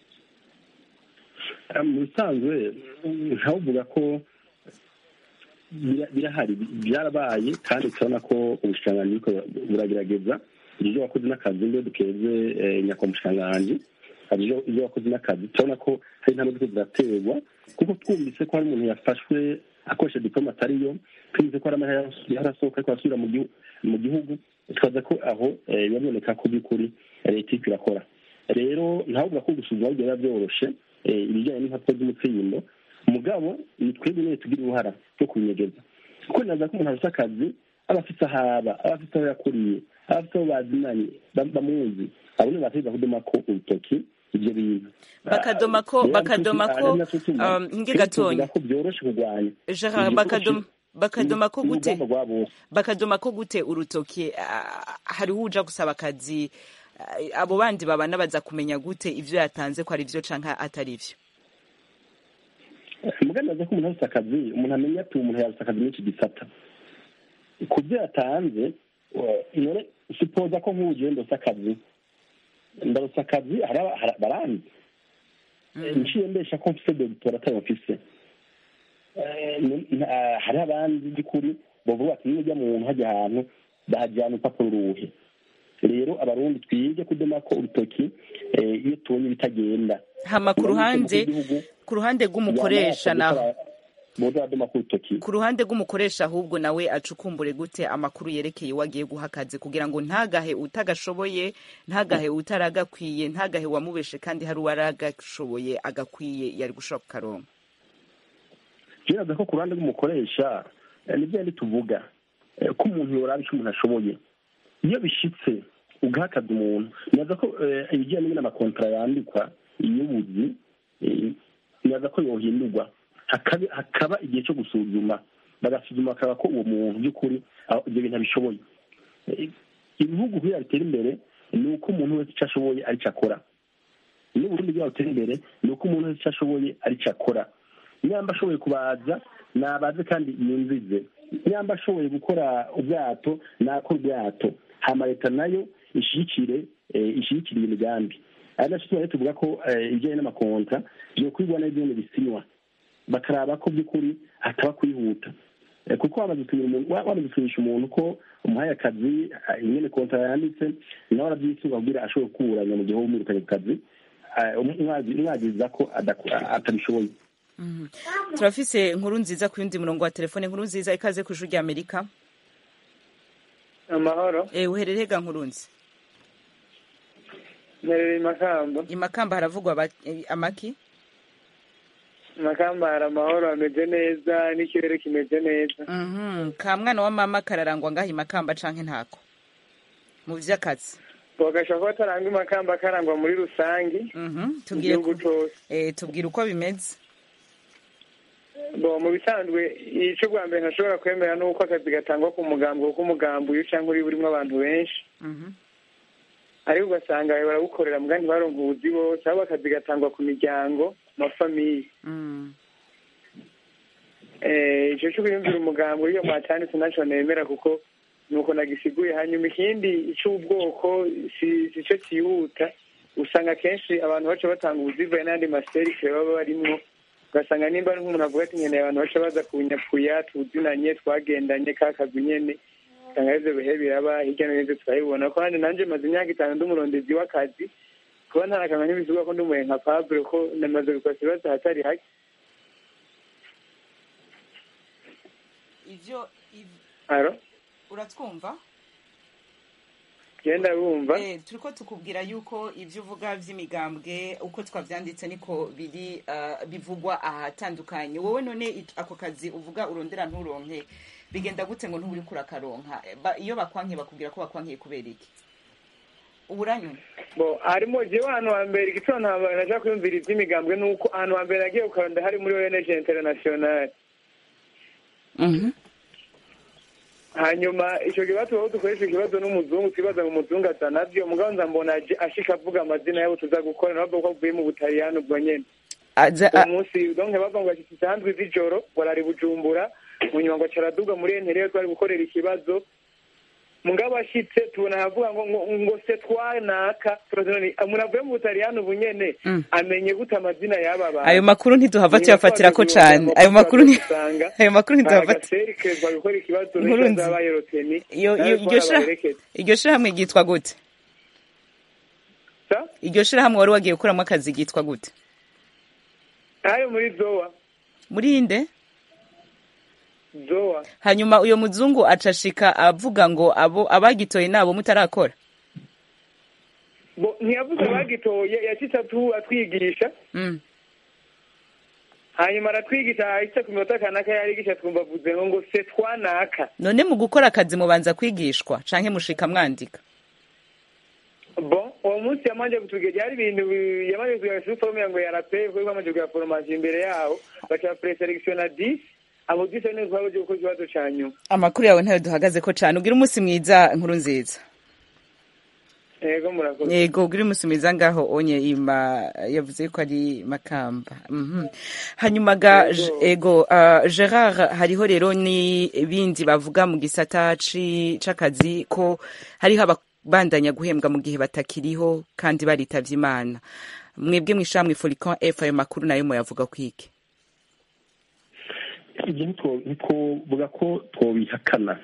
Mu bisanzwe ntavuga ko birahari, byarabaye kandi turabona ko ubushikiranganji buragerageza ibyo wakoze n'akazi mbere dukeze nyakomushikiranganji ibyo wakoze n'akazi turabona ko hari intambwe ziriko ziraterwa, kuko twumvise ko hari umuntu yafashwe akoresha diplome atariyo, twumvise ko hari amahera yarasohoka ariko arasubira mu gihugu, tukaza ko aho biraboneka ko by'ukuri leta iriko irakora. Rero ntavuga ko gusuzuma biba byoroshe ibijyanye n'impapuro z'umutsindo, mugabo ni twebwe nyene tugira uruhara rwo kubinyegeza, kuko naza ko umuntu afise akazi aba afise ahaba, aba afise aho yakuriye, aba afise aho bazinanye bamuzi, abo nibo bategeza kudoma ko urutoki ivyo bintu bakadoma ko nge gatonya ko byoroshe kurwanya bakadoma ko gute urutoki. Hariho uja gusaba akazi, abo bandi babana baza kumenya gute ivyo yatanze ko ari vyo canke atari vyo? Muganaza ko umuntu afise akazi, umuntu amenya ati umuntu yafise akazi n'iki gisata ku byo yatanze. None sipoza ko nk'uje ndose akazi, ndarose akazi baranzi nciye mbesha ko mfise doctora atayo mfise, hari abandi by'ukuri bavuga ati nijya muntu hajya ahantu bahajyana urupapuro ruhe. Rero abarundi twige kudoma ko urutoki iyo tubonye bitagenda. Hama ku ruhande rw'umukoresha naho bodadoma ku rutoki. Ku ruhande rw'umukoresha ahubwo nawe acukumbure gute amakuru yerekeye wagiye guha akazi kugira ngo ntagahe utagashoboye, ntagahe utaragakwiye, ntagahe wamubeshe kandi hari uwaragashoboye agakwiye yari gushaka kukaronka. Jiraza ko ku ruhande rw'umukoresha nibyo ndi tuvuga ko umuntu yoraba icyo umuntu ashoboye. Iyo bishitse ugahakaza umuntu nyaza ko ibijyanye n'amakontra yandikwa inyubuzi nyaza ko yohindurwa hakaba igihe cyo gusuzuma bagasuzuma akaba ko uwo muntu by'ukuri ibyo bintu abishoboye. Ibihugu kugira bitera imbere ni uko umuntu wese icyo ashoboye ari cyo akora. Iyo Burundi bwaba butera imbere ni uko umuntu wese icyo ashoboye ari cyo akora. Nyamba ashoboye kubaza nabaze kandi yumvize, nyamba ashoboye gukora ubwato nakora ubwato, hama leta nayo ishikire imigambi. Ari nacyo tuba tuvuga ko ibijyanye n'amakontra byo kwigwa n'ibintu bisinywa bakaraba ko by'ukuri ataba kwihuta, kuko wamaze gusinyisha umuntu ko umuhaye akazi nyine kontra yanditse nawe arabyisunga kugira ashobore kuburanya mu gihe umwirukanye ku kazi umwagiza ko atabishoboye. Turafise inkuru nziza ku yundi murongo wa telefone. Inkuru nziza, ikaze ku Ijwi ry'Amerika. Amahoro. Uherereye ga Nkurunzi? Nereye Makamba. Imakamba haravugwa amaki? Makamba hari amahoro, ameze neza n'ikirere kimeze neza. Ka mwana wa mama kararangwa ngaho Imakamba canke ntako mu vy'akazi? Bogashaka ko atarangwa Imakamba karangwa muri rusangi. Tubwire uko bimeze. Mu bisanzwe icyo bwa mbere ntashobora kwemera nuko akazi gatangwa ku mugambi, kuko umugambi uyu cyangwa uri burimo abantu benshi, ariko ugasanga barawukorera mbwa ntibaronke ubuzi bose, ahubwo akazi gatangwa ku miryango, amafamiye. Icyo cyo kwiyumvira umugambi iyo mwatanditse ntacyo nemera, kuko nuko nagisiguye. Hanyuma ikindi cy'ubwoko si cyo cyihuta, usanga kenshi abantu baca batanga ubuzivaye n'andi maserike baba barimwo, ugasanga nimba nk'umuntu avuga ati nkeneye abantu baca baza kunyapuya tuzinanye twagendanye ka kazi nyene, usanga ivyo bihe biraba hirya no hino turabibona. Ko handi nanje maze imyaka 5 ndi umurondezi w'akazi, kuba ntarakanga nk'ibisubizo ko ndi umuye nka Pablo, ko namaze gukora ikibazo hatari hake. Ivyo Aro? Uratwumva? Genda bumva. Turiko tukubwira yuko ivyo uvuga vy'imigambwe uko twavyanditse niko biri bivugwa ahatandukanye. Wowe none ako kazi uvuga urondera nturonke bigenda gute ngo ntuburi kurakaronka? Iyo bakwanke bakubwira ko bakwankiye kubera iki? Uburanyone? Harimo je wano wa mbere igitwa naja kwiyumvira ivy'imigambwe nuko ahantu wa mbere nagiye ukaronda hari muri ONG International. Hanyuma icyo kibazo aho dukoresha ikibazo n'umuzungu, twibaza ngo umuzungu asa navyo, mugabo nza mbona ashika avuga amazina yabo tuza gukora, nabo ko avuye mu Butaliyano ubwo nyene. Umunsi donc bava ngo ashitse handwi z'ijoro warari Bujumbura, mu nyuma ngo caraduga muri entere twari gukorera ikibazo. Mugabo ashitse tubona havuga ngo se twanaka turazone amunavuye mu Butaliyano bunyene amenye guta amazina yaba abantu. Ayo makuru ntiduhava tuyafatira ko cyane. Ayo makuru ntiduhava gukora ikibazo n'abaye roteni. Iryo shirahamwe ryitwa gute? Iryo shirahamwe wari wagiye gukoramo akazi ryitwa gute? Ayo muri Zoa. Muri inde? Zoa. Hanyuma uyo muzungu acashika avuga ngo abagitoye nabo mutarakora? Ntiyavuze abagitoye, yacitse atwigisha. Hanyuma aratwigisha ahita ku minota kanaka yarigisha twumva avuze ngo se twanaka. None mu gukora akazi mubanza kwigishwa canke mushika mwandika? Uwo munsi yamanje kutugera hari ibintu yamanje kutugera sur forme ngo yarape ko yamanje kugera formation imbere yaho bacha preselection na 10 abo gise ne kwaje uko kibazo cyanyu. Amakuru yawe ntayo duhagaze ko cyane. Ugira umunsi mwiza nkuru nziza. Yego murakoze. Yego ugira umunsi mwiza ngaho onye ima yavuze ko ari Makamba. Hanyuma ga Gerard, hariho rero ni bindi bavuga mu gisata c'akazi ko hariho bandanya guhembwa mu gihe batakiriho kandi baritavye Imana. Mwebwe mwishamwe Folican F ayo makuru nayo muyavuga kwiki? Ibyo ntitwovuga ko twobihakana,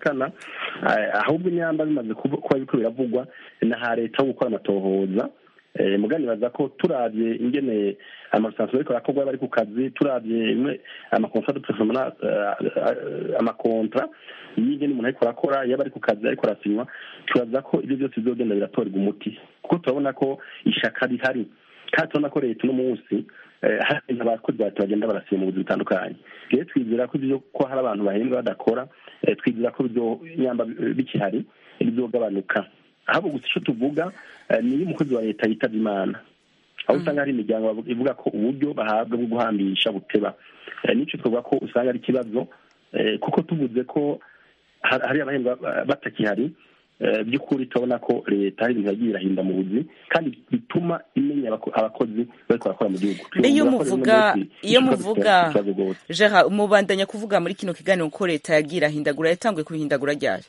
ahubwo nyamba bimaze kuba biriko biravugwa na ha leta gukora amatohoza mugani baza ko turabye ingene amasanzwe ariko arakorwa bari ku kazi, turabye amakontra de performance, amakontra y'ingene umuntu ariko arakora yaba ari ku kazi ariko arasinywa, turaza ko ibyo byose bizogenda biratorerwa umuti, kuko turabona ko ishaka rihari, kandi turabona ko leta uno munsi hari abakozi bagenda barasinya mu buzima butandukanye. Rero twizera ko ibyo ko hari abantu bahembwa badakora, twizera ko ibyo nyamba bikihari bizogabanuka. Ahubwo gusa icyo tuvuga ni iyo umukozi wa leta yitavye Imana, aho usanga hari imiryango ivuga ko uburyo bahabwa bwo guhambisha buteba. Nico twavuga ko usanga ari ikibazo, kuko tuvuze ko hari abahembwa batakihari, by'ukuri tubona ko leta ibintu yagiye irahinda mu buzi, kandi bituma imenya abakozi bariko barakora mu gihugu. Iyo muvuga Gerard, mubandanya kuvuga muri kino kiganiro ko leta yagiye irahindagura, yatanguye kubihindagura ryari?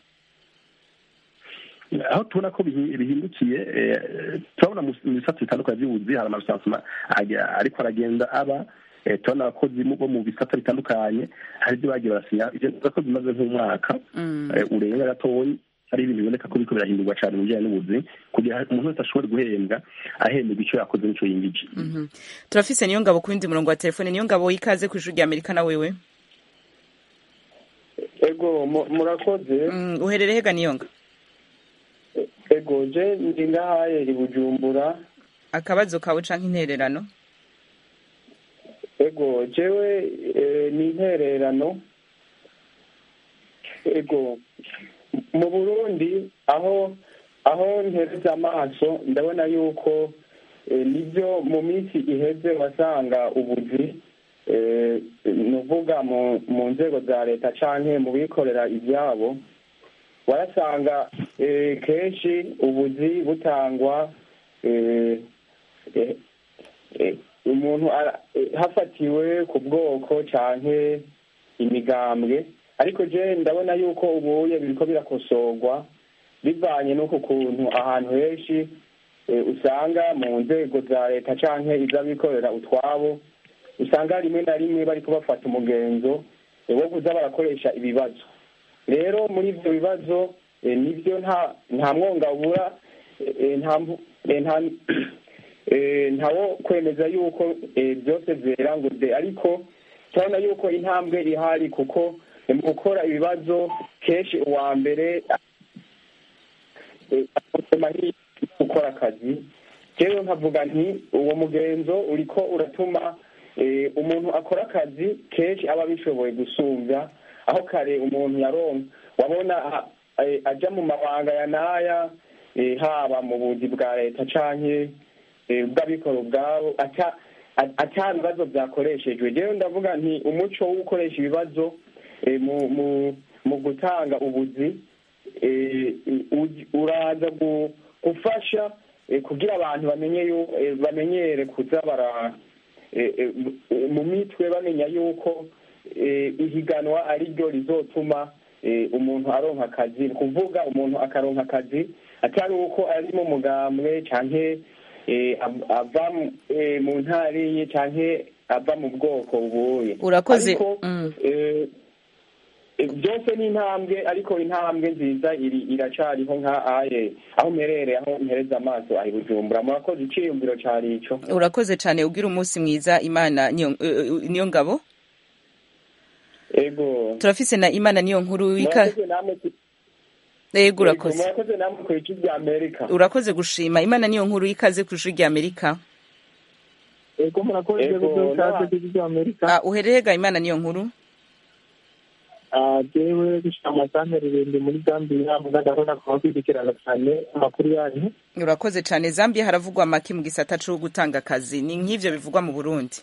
Aho tubona ko bihindukiye, turabona mu bisata bitandukanye by'ubuzi hari amarusansuma ariko aragenda aba, turabona abakozi bo mu bisata bitandukanye hari ibyo bagiye barasinya, ivyo ko bimaze nk'umwaka urenga gatoyi, hari ibintu biboneka ko biriko birahindurwa cyane mu bijyanye n'ubuzi, kugira umuntu wese ashobore guhembwa ahembwa icyo yakoze n'ico yingije. Turafise Niyongabo ku wundi murongo wa telefone. Niyongabo, ikaze ku ijuru rya Amerika na wewe. Ego murakoze. Uherereye hega Niyonga? Ego je ndi ngahaye i Bujumbura. Akabazo kawe canke intererano? Ego jewe ni intererano. Ego mu Burundi aho ntereza amaso ndabona yuko nibyo mu minsi iheze wasanga ubuzi nuvuga mu nzego za leta canke mu bikorera ibyabo, warasanga kenshi ubuzi butangwa umuntu hafatiwe ku bwoko canke imigambwe, ariko je ndabona yuko ubuye biriko birakosorwa bivanye n'uko kuntu ahantu henshi usanga mu nzego za leta canke iz'abikorera utwabo usanga rimwe na rimwe bariko bafata umugenzo wo kuza barakoresha ibibazo. Rero muri ivyo bibazo nivyo nta mwonga ubura, ntawo kwemeza yuko byose vyera ngo de, ariko turabona yuko intambwe ihari, kuko mu gukora ibibazo kenshi uwa mbere gukora akazi. Rero nkavuga nti uwo mugenzo uriko uratuma umuntu akora akazi kenshi aba bishoboye gusumvya aho kare umuntu yaronka, wabona aja mu mabanga ya naya haba mu buzi bwa leta canke bw'abikora ubwabo ata bibazo vyakoreshejwe. Rero ndavuga nti umuco wo gukoresha ibibazo mu gutanga ubuzi uraza gufasha kugira abantu bamenyere kuza bara mu mitwe bamenya yuko ihiganwa ari ryo rizotuma umuntu aronka akazi, kuvuga umuntu akaronka akazi atari uko ari mu mugambwe canke ava mu ntari canke ava mu bwoko bubuye. Urakoze. Byose ni intambwe, ariko intambwe nziza iracariho aho mperereye, aho mpereza amaso ahi Bujumbura. Murakoze, iciyumviro cari ico. Urakoze cane, ugira umunsi mwiza. Imana Niyongabo. Ego turafise na Imana niyo nkuru Ego urakoze. Murakoze namwe ku ijwi rya Amerika. Urakoze gushima. Imana niyo nkuru ikaze ku ijwi rya Amerika. Ego murakoze gushaka ku ijwi rya Amerika. Uhereye ga Imana niyo nkuru? Jewe gushama cyane rende muri Zambia, mugandabona ko kwidikirana cyane amakuru yanyu. Urakoze cyane. Zambia haravugwa amaki mu gisata cyo gutanga akazi, ni nk'ivyo bivugwa mu Burundi?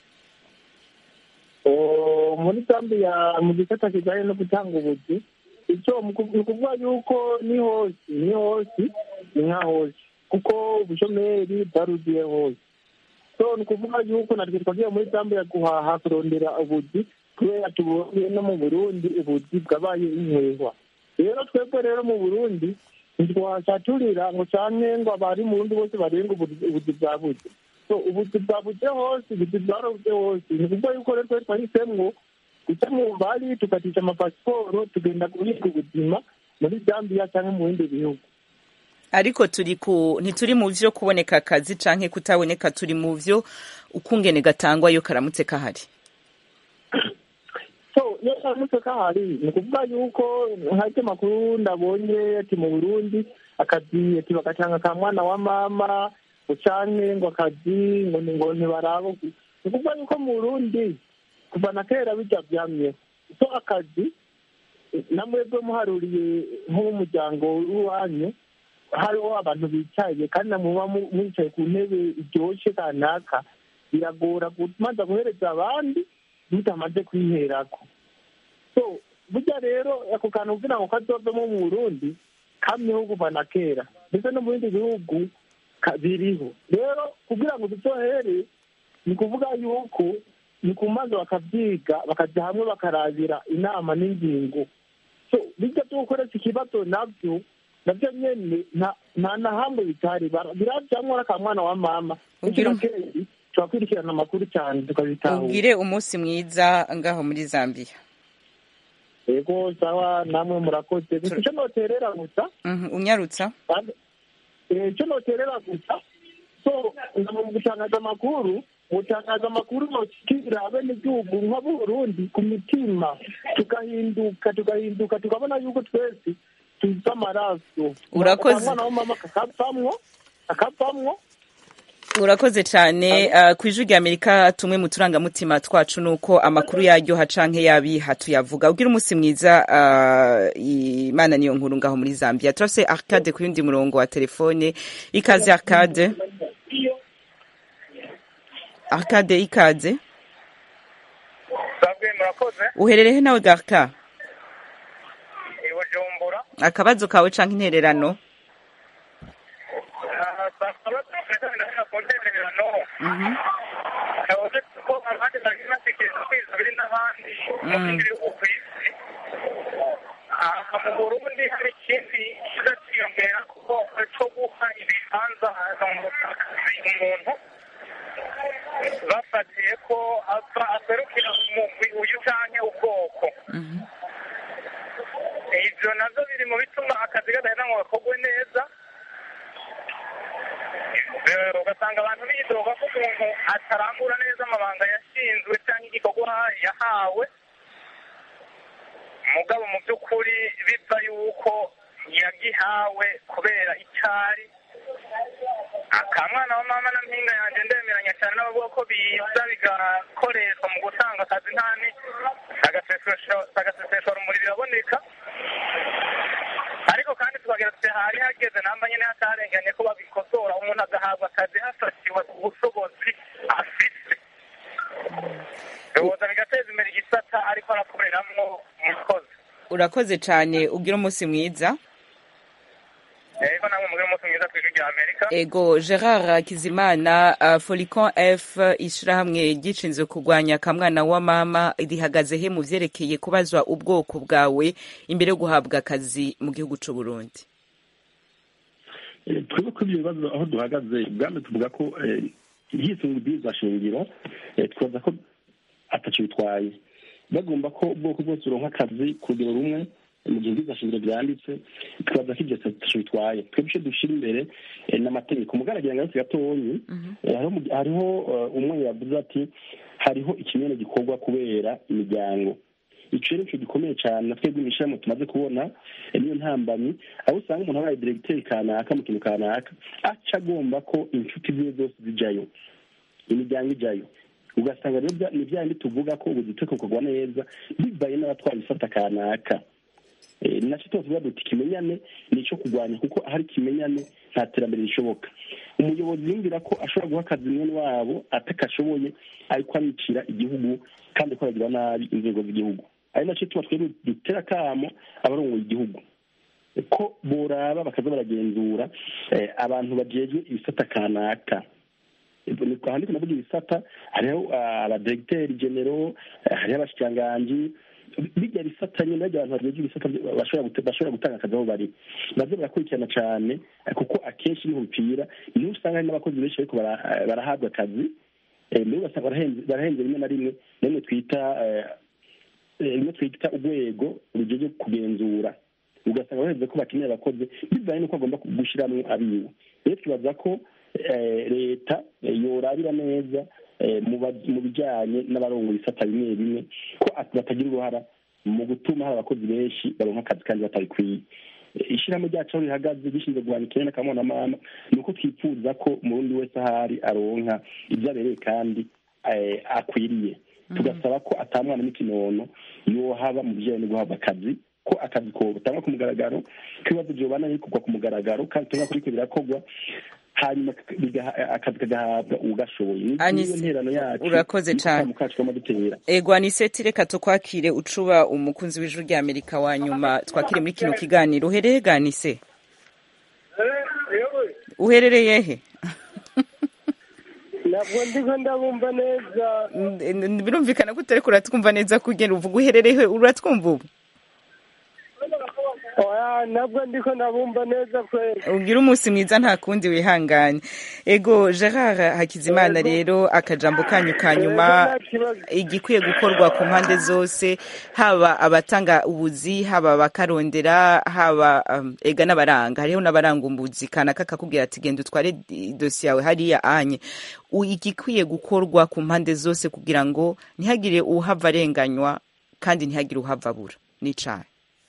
Muri Zambia mu gisata kijanye no gutanga ubuzi, icyo mukuvuga yuko ni hose ni nka hose, kuko ubushomeri bwaruziye hose. So ni kuvuga yuko natwe twagiye muri Zambia guhaha kurondera ubuzi, kubera tubonye no mu Burundi ubuzi bwabaye inkwehwa. Rero twebwe rero mu Burundi ntitwacaturira ngo canke ngo abari mu Burundi bose barenga ubuzi bwabuze. So ubuzi bwabuze hose, ubuzi bwaruze hose. Ni kuvuga yuko rero twahisemwo guca mu Bali tukatisha amapasiporo tugenda guhiga ubuzima muri Zambia canke mu bindi bihugu. ariko ntituri mu vyo kuboneka akazi canke kutaboneka, turi mu vyo ukungene gatangwa iyo karamutse kahari. So iyo karamutse kahari ni ukuvuga yuko nk'ayo makuru ndabonye ati mu Burundi akazi ati bagatanga ka mwana wa mama ucanke ngo akazi ngo ntibarabo. Ni ukuvuga yuko mu Burundi kuva na kera bijya byamye. So akazi namwebwe muharuriye nk'umuryango w'iwanyu hariho abantu bicaye kandi namuba mwicaye ku ntebe iryoshye kanaka, biragora kumaza guhereza abandi mutamaze kwiherako. So burya rero ako kantu kugira ngo kazovemo mu Burundi kamyeho kuva na kera ndetse no mu bindi bihugu biriho. Rero kugira ngo dutohere ni kuvuga yuko ni kumaze bakavyiga bakaja hamwe bakarabira inama n'ingingo. So bijya byo gukoresha ikibazo navyo nyene nta na hamwe bitari birajamwo n'akamwana wa mama twakwirikirana amakuru cyane tukabitahura. Ugire umunsi mwiza ngaho muri Zambia. Yego sawa, namwe murakoze. Icyo noterera gusa unyarutsa icyo noterera gusa, so mu gutangaza amakuru nokira abenegihugu nk'Abarundi ku mitima tugahinduka tukabona yuko twese tuza amaraso. Urakoze. Umwana w'umama akavamwo. Urakoze cyane. Ku ijwi rya Amerika tumwe mu turangamutima twacu nuko amakuru yaryoha canke yabiha tuyavuga. Ugira umunsi mwiza. Imana niyo nkuru ngaho muri Zambia. Turase Arcade ku yundi murongo wa telefone. Ikaze Arcade. Arcade ikaze. Sabwe murakoze. Uherereye nawe Garka? Bujumbura. Akabazo kawe canke intererano? Mu Burundi hari ikindi kizatiyongera kuko cyo guha ibibanza umuntu bafatiye ko aserukira umugwi uyu canke ubwoko. Ivyo navyo biri mu bituma akazi gadahera ngo gakorwe neza. Ugasanga abantu bidoga ko umuntu atarangura neza amabanga yashinzwe cyangwa igikorwa yahawe, mugabo mu by'ukuri biva yuko yagihawe kubera icyari. Akamwana wa mama na mpinga yanjye ndemeranya cyane n'abavuga ko biza bigakoreshwa mu gutanga akazi ntani agaseseshwa rumuri biraboneka, ariko kandi tukagira tuti hari hageze namba nyine hatarenganye ko babikosora umuntu agahabwa akazi hafatiwe ku bushobozi afite, biboza bigateza imbere igisata ariko arakoreramwo umukozi. Urakoze cyane, ugira umunsi mwiza. Ego namwe mugira umunsi mwiza ku ijwi rya Amerika. Ego Gerard Kizimana, Folicon F ishirahamwe gishinzwe kurwanya akamwana wa mama rihagaze he mu vyerekeye kubazwa ubwoko bwawe imbere yo guhabwa akazi mu gihugu c'u Burundi? Twebwe kuri ibyo bibazo aho duhagaze bwambe tuvuga ko hisunga ibwirizwa shingiro twaza ko ataco bitwaye, bagomba ko ubwoko bwose uronka akazi ku rugero rumwe mu gihe ibwirizwa shingiro byanditse, twaza ko ibyo ataco bitwaye. Twebwe icyo dushira imbere n'amategeko. Mugaragira ngo gatonyi hariho umwe yavuze ati hariho ikinyene gikorwa kubera imiryango. Ico rero gikomeye cyane na twebwe imishamo tumaze kubona niyo ntambamyi, aho usanga umuntu abaye directeur kanaka mu kintu kanaka aca agomba ko inshuti ziwe zose zijayo, imiryango ijayo. Ugasanga rero ni byandi tuvuga ko ubuziteko kugwa neza bibaye n'abatwara ifata kanaka. Naco tuvuga duti kimenyane nico kugwanya, kuko hari kimenyane nta terambere rishoboka. Umuyobozi yumvira ko ashobora guha akazi mwene wabo atakashoboye ariko amicira igihugu kandi ko yagira nabi inzego z'igihugu. Ari naco tuba twebwe dutera kamo abarongoye igihugu ko boraba bakaza baragenzura abantu bajejwe ibisata kanaka. Handiko navuga ibisata hariho abadiregiteri genero, hariho abashikiranganji, bijya bisata nyine abantu bajejwe ibisata bashobora gutanga akazi aho bari baze barakurikirana cyane, kuko akenshi niho bipfira. Niho usanga hari n'abakozi benshi bariko barahabwa akazi, mbere ugasanga barahenze rimwe na rimwe rimwe twita urwego rujeje kugenzura. ugasanga baheze ko bakeneye abakozi bivanye n'uko agomba gushyiramo abiwe. Rero twibaza ko leta yorabira neza mu bijyanye n'abarongo ibisata bimwe bimwe ko batagira uruhara mu gutuma hari abakozi benshi baronka akazi kandi batabikwiye. Ishyirahamwe ryacu aho rihagaze gishinzwe guhana ikirere n'akamamama ni uko twifuza ko umurundi wese ahari aronka ibyo abereye kandi akwiriye. Tugasaba ko atamwana n'ikinono yohaba mu bijyanye no guhabwa akazi, ko akazi ko gatangwa ku mugaragaro, ko ibibazo byobana bikorwa ku mugaragaro kandi tubona ko biriko birakorwa, hanyuma akazi kagahabwa ugashoboye. Niyo nterano yacu. Urakoze cyane. Ego Aniseti, reka tukwakire ucuba umukunzi w'ijuru rya Amerika wa nyuma twakire muri kino kiganiro. Uhereye Ganise? Uherereye he? Ntabwo ndiko ndabumva neza. Birumvikana ko utariko uratwumva neza kugenda uvuga uherereye, uratwumva ubu? Ntabwo ndiko ndabumva neza kweli. Ugira umunsi mwiza nta kundi wihanganye. Ego Gerard Hakizimana, rero akajambo kanyu kanyuma, igikwiye gukorwa ku mpande zose, haba abatanga ubuzi, haba abakarondera, haba ega n'abaranga. Hariho n'abaranga umbuzi kanaka kakubwira ati genda utware dosiye yawe hariya anye. Igikwiye gukorwa ku mpande zose kugira ngo ntihagire uhava arenganywa kandi ntihagire uhava abura n'icayi.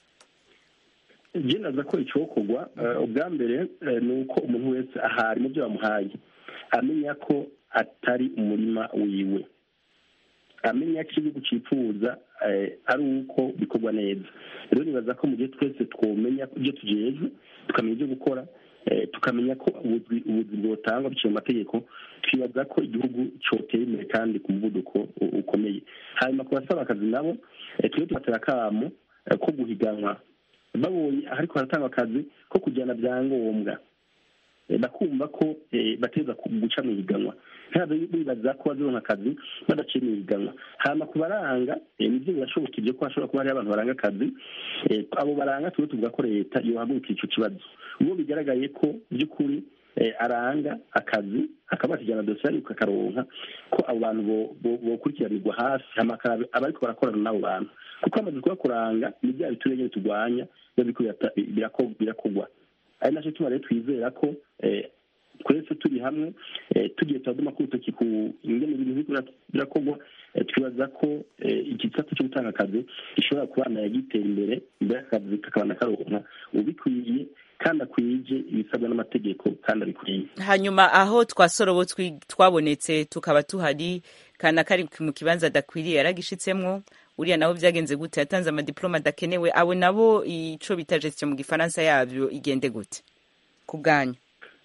Naza ko icokorwa ubwa mbere ni uko umuntu wese ahari mu byo bamuhaye amenya ko atari umurima wiwe, amenya ko igihugu cifuza ari uko bikorwa neza. Rero nibaza ko mu gihe twese twomenya ibyo tujejwe, tukamenya ibyo gukora, tukamenya ko ubuzi bwotangwa biciye mu mategeko, twibaza ko igihugu cotera imbere kandi ku muvuduko ukomeye. Hanyuma ku basaba akazi nabo tujye tubatera akamo ko guhiganwa, babonye ariko haratanga akazi ko kujyana byangombwa, bakumva ko bateza guca mu higanwa, ntabwo bibaza ko bazoronka akazi badaciye mu higanwa. Hama ku baranga nivyo birashoboka ibyo ko hashobora kuba hariho abantu baranga akazi, abo baranga tuba tuvuga ko leta yohagurukira ico kibazo. Ubwo bigaragaye ko by'ukuri aranga akazi akaba atijana dosiye ariko akaronka, ko abo bantu bokurikiranirwa hafi, hama abariko barakorana n'abo bantu, kuko amaze kubakuranga ni bya biturage turwanya birakorwa. Ari nacyo tuma rero twizera ko twese turi hamwe tugiye turaduma ku rutoki ku ingene ibintu birakorwa, twibaza ko igisata cyo gutanga akazi gishobora kubana yagitera imbere, mbere akazi kakabana karonka ubikwiye kandi akwije ibisabwa n'amategeko kandi abikwiye. Hanyuma aho twasorobo twabonetse tukaba tuhari kana kari mu kibanza adakwiriye yaragishitsemwo, uriya nabo byagenze gute? Yatanze amadiploma adakenewe, abo nabo ico bita gestion mu gifaransa yavyo igende gute ku bwanyu?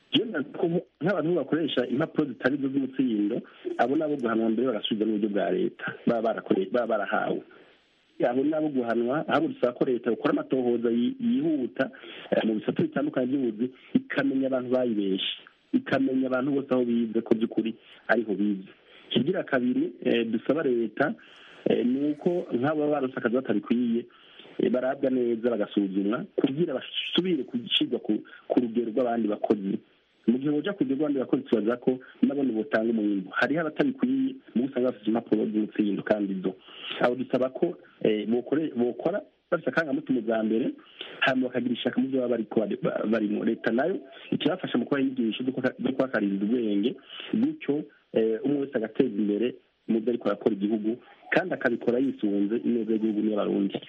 Nk'abantu bakoresha impapuro zitari zo z'umutsindo, abo nabo guhanwa mbere bagasubiza n'uburyo bwa leta baba barahawe. Abo nabo guhanwa, ahubwo dusaba ko leta gukora amatohoza yihuta mu bisata bitandukanye by'ubuzi, ikamenya abantu bayibeshe, ikamenya abantu bose aho bize ko by'ukuri ariho bize. Kigira kabiri dusaba leta ni uko nk'abo barose akazi batabikwiye barabwa neza bagasuzumwa kugira basubire gushyirwa ku rugero rw'abandi bakozi. Mu gihe boja ku rugero rw'abandi bakozi tubaza ko nabo botanga umwimbu. Hariho abatabikwiye mu gusanga bafite impapuro z'umutsindo kandi zo abo dusaba ko bokora bafite akangamutima bwa mbere, hanyuma bakagira ishaka mu byo baba barimo. Leta nayo ikibafasha mu kubaha inyigisho zo kubakaririza ubwenge, gutyo umwe wese agateza imbere mu byo ariko arakora igihugu kandi akabikora yisunze ineza y'igihugu n'abarundi.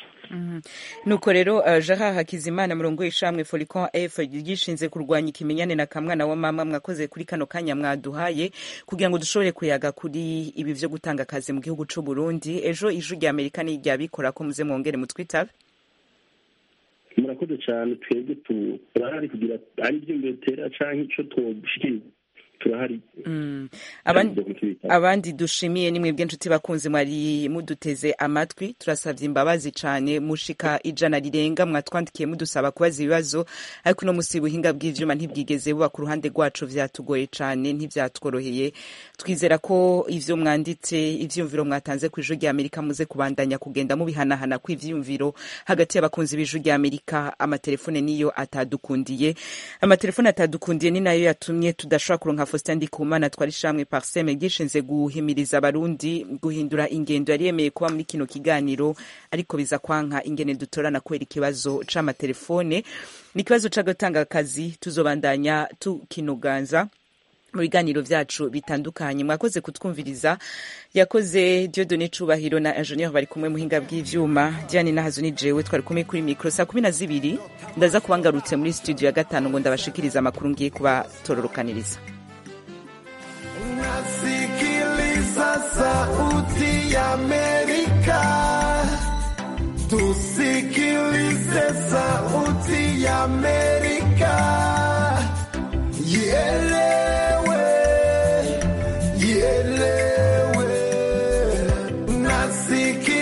Nuko rero Gerard Hakizimana murongo w'ishamwe Folicon F gishinze kurwanya ikimenyane na kamwana wa mama, mwakoze kuri kano kanya mwaduhaye kugira ngo dushobore kuyaga kuri ibi vyo gutanga akazi mu gihugu c'u Burundi. Ejo ijuru rya Amerika ni ryabikora ko muze mwongere mutwitabe. Murakoze cyane, twebwe turahari kugira ari byo mbetera canke ico twobushikiriza turahari. Abandi dushimiye ni mwebwe nshuti bakunzi mwari muduteze amatwi, turasavye imbabazi cane mushika 100 rirenga mwatwandikiye mudusaba kubaza ibibazo, ariko no musi buhinga bw'ivyuma ntibwigeze buba ku ruhande rwacu, vyatugoye cane ntivyatworoheye. Twizera ko ivyo mwanditse, ivyumviro mwatanze ku ijuru rya Amerika muze kubandanya kugenda mubihanahana ku ivyumviro hagati y'abakunzi b'ijuru rya Amerika. Amatelefone niyo atadukundiye ni nayo yatumye tudashobora kuronka nka Faustin Ndikumana twari shamwe Parseme gishinze guhimiriza abarundi guhindura ingendo yari yemeye kuba muri kino kiganiro ariko biza kwanka ingene dutorana kwera ikibazo c'amatelefone n'ikibazo ca gutanga akazi tuzobandanya tukinoganza mu biganiro vyacu bitandukanye. Mwakoze kutwumviriza, yakoze Dieudonné Cubahiro na Ingenieur bari kumwe muhinga bw'ivyuma, Diane Nahazo ni jewe twari kumwe kuri micro saa 12 ndaza kubangarutse muri studio ya 5 ngo ndabashikiriza amakuru ngiye kubatororokaniriza. Unasikiliza sauti ya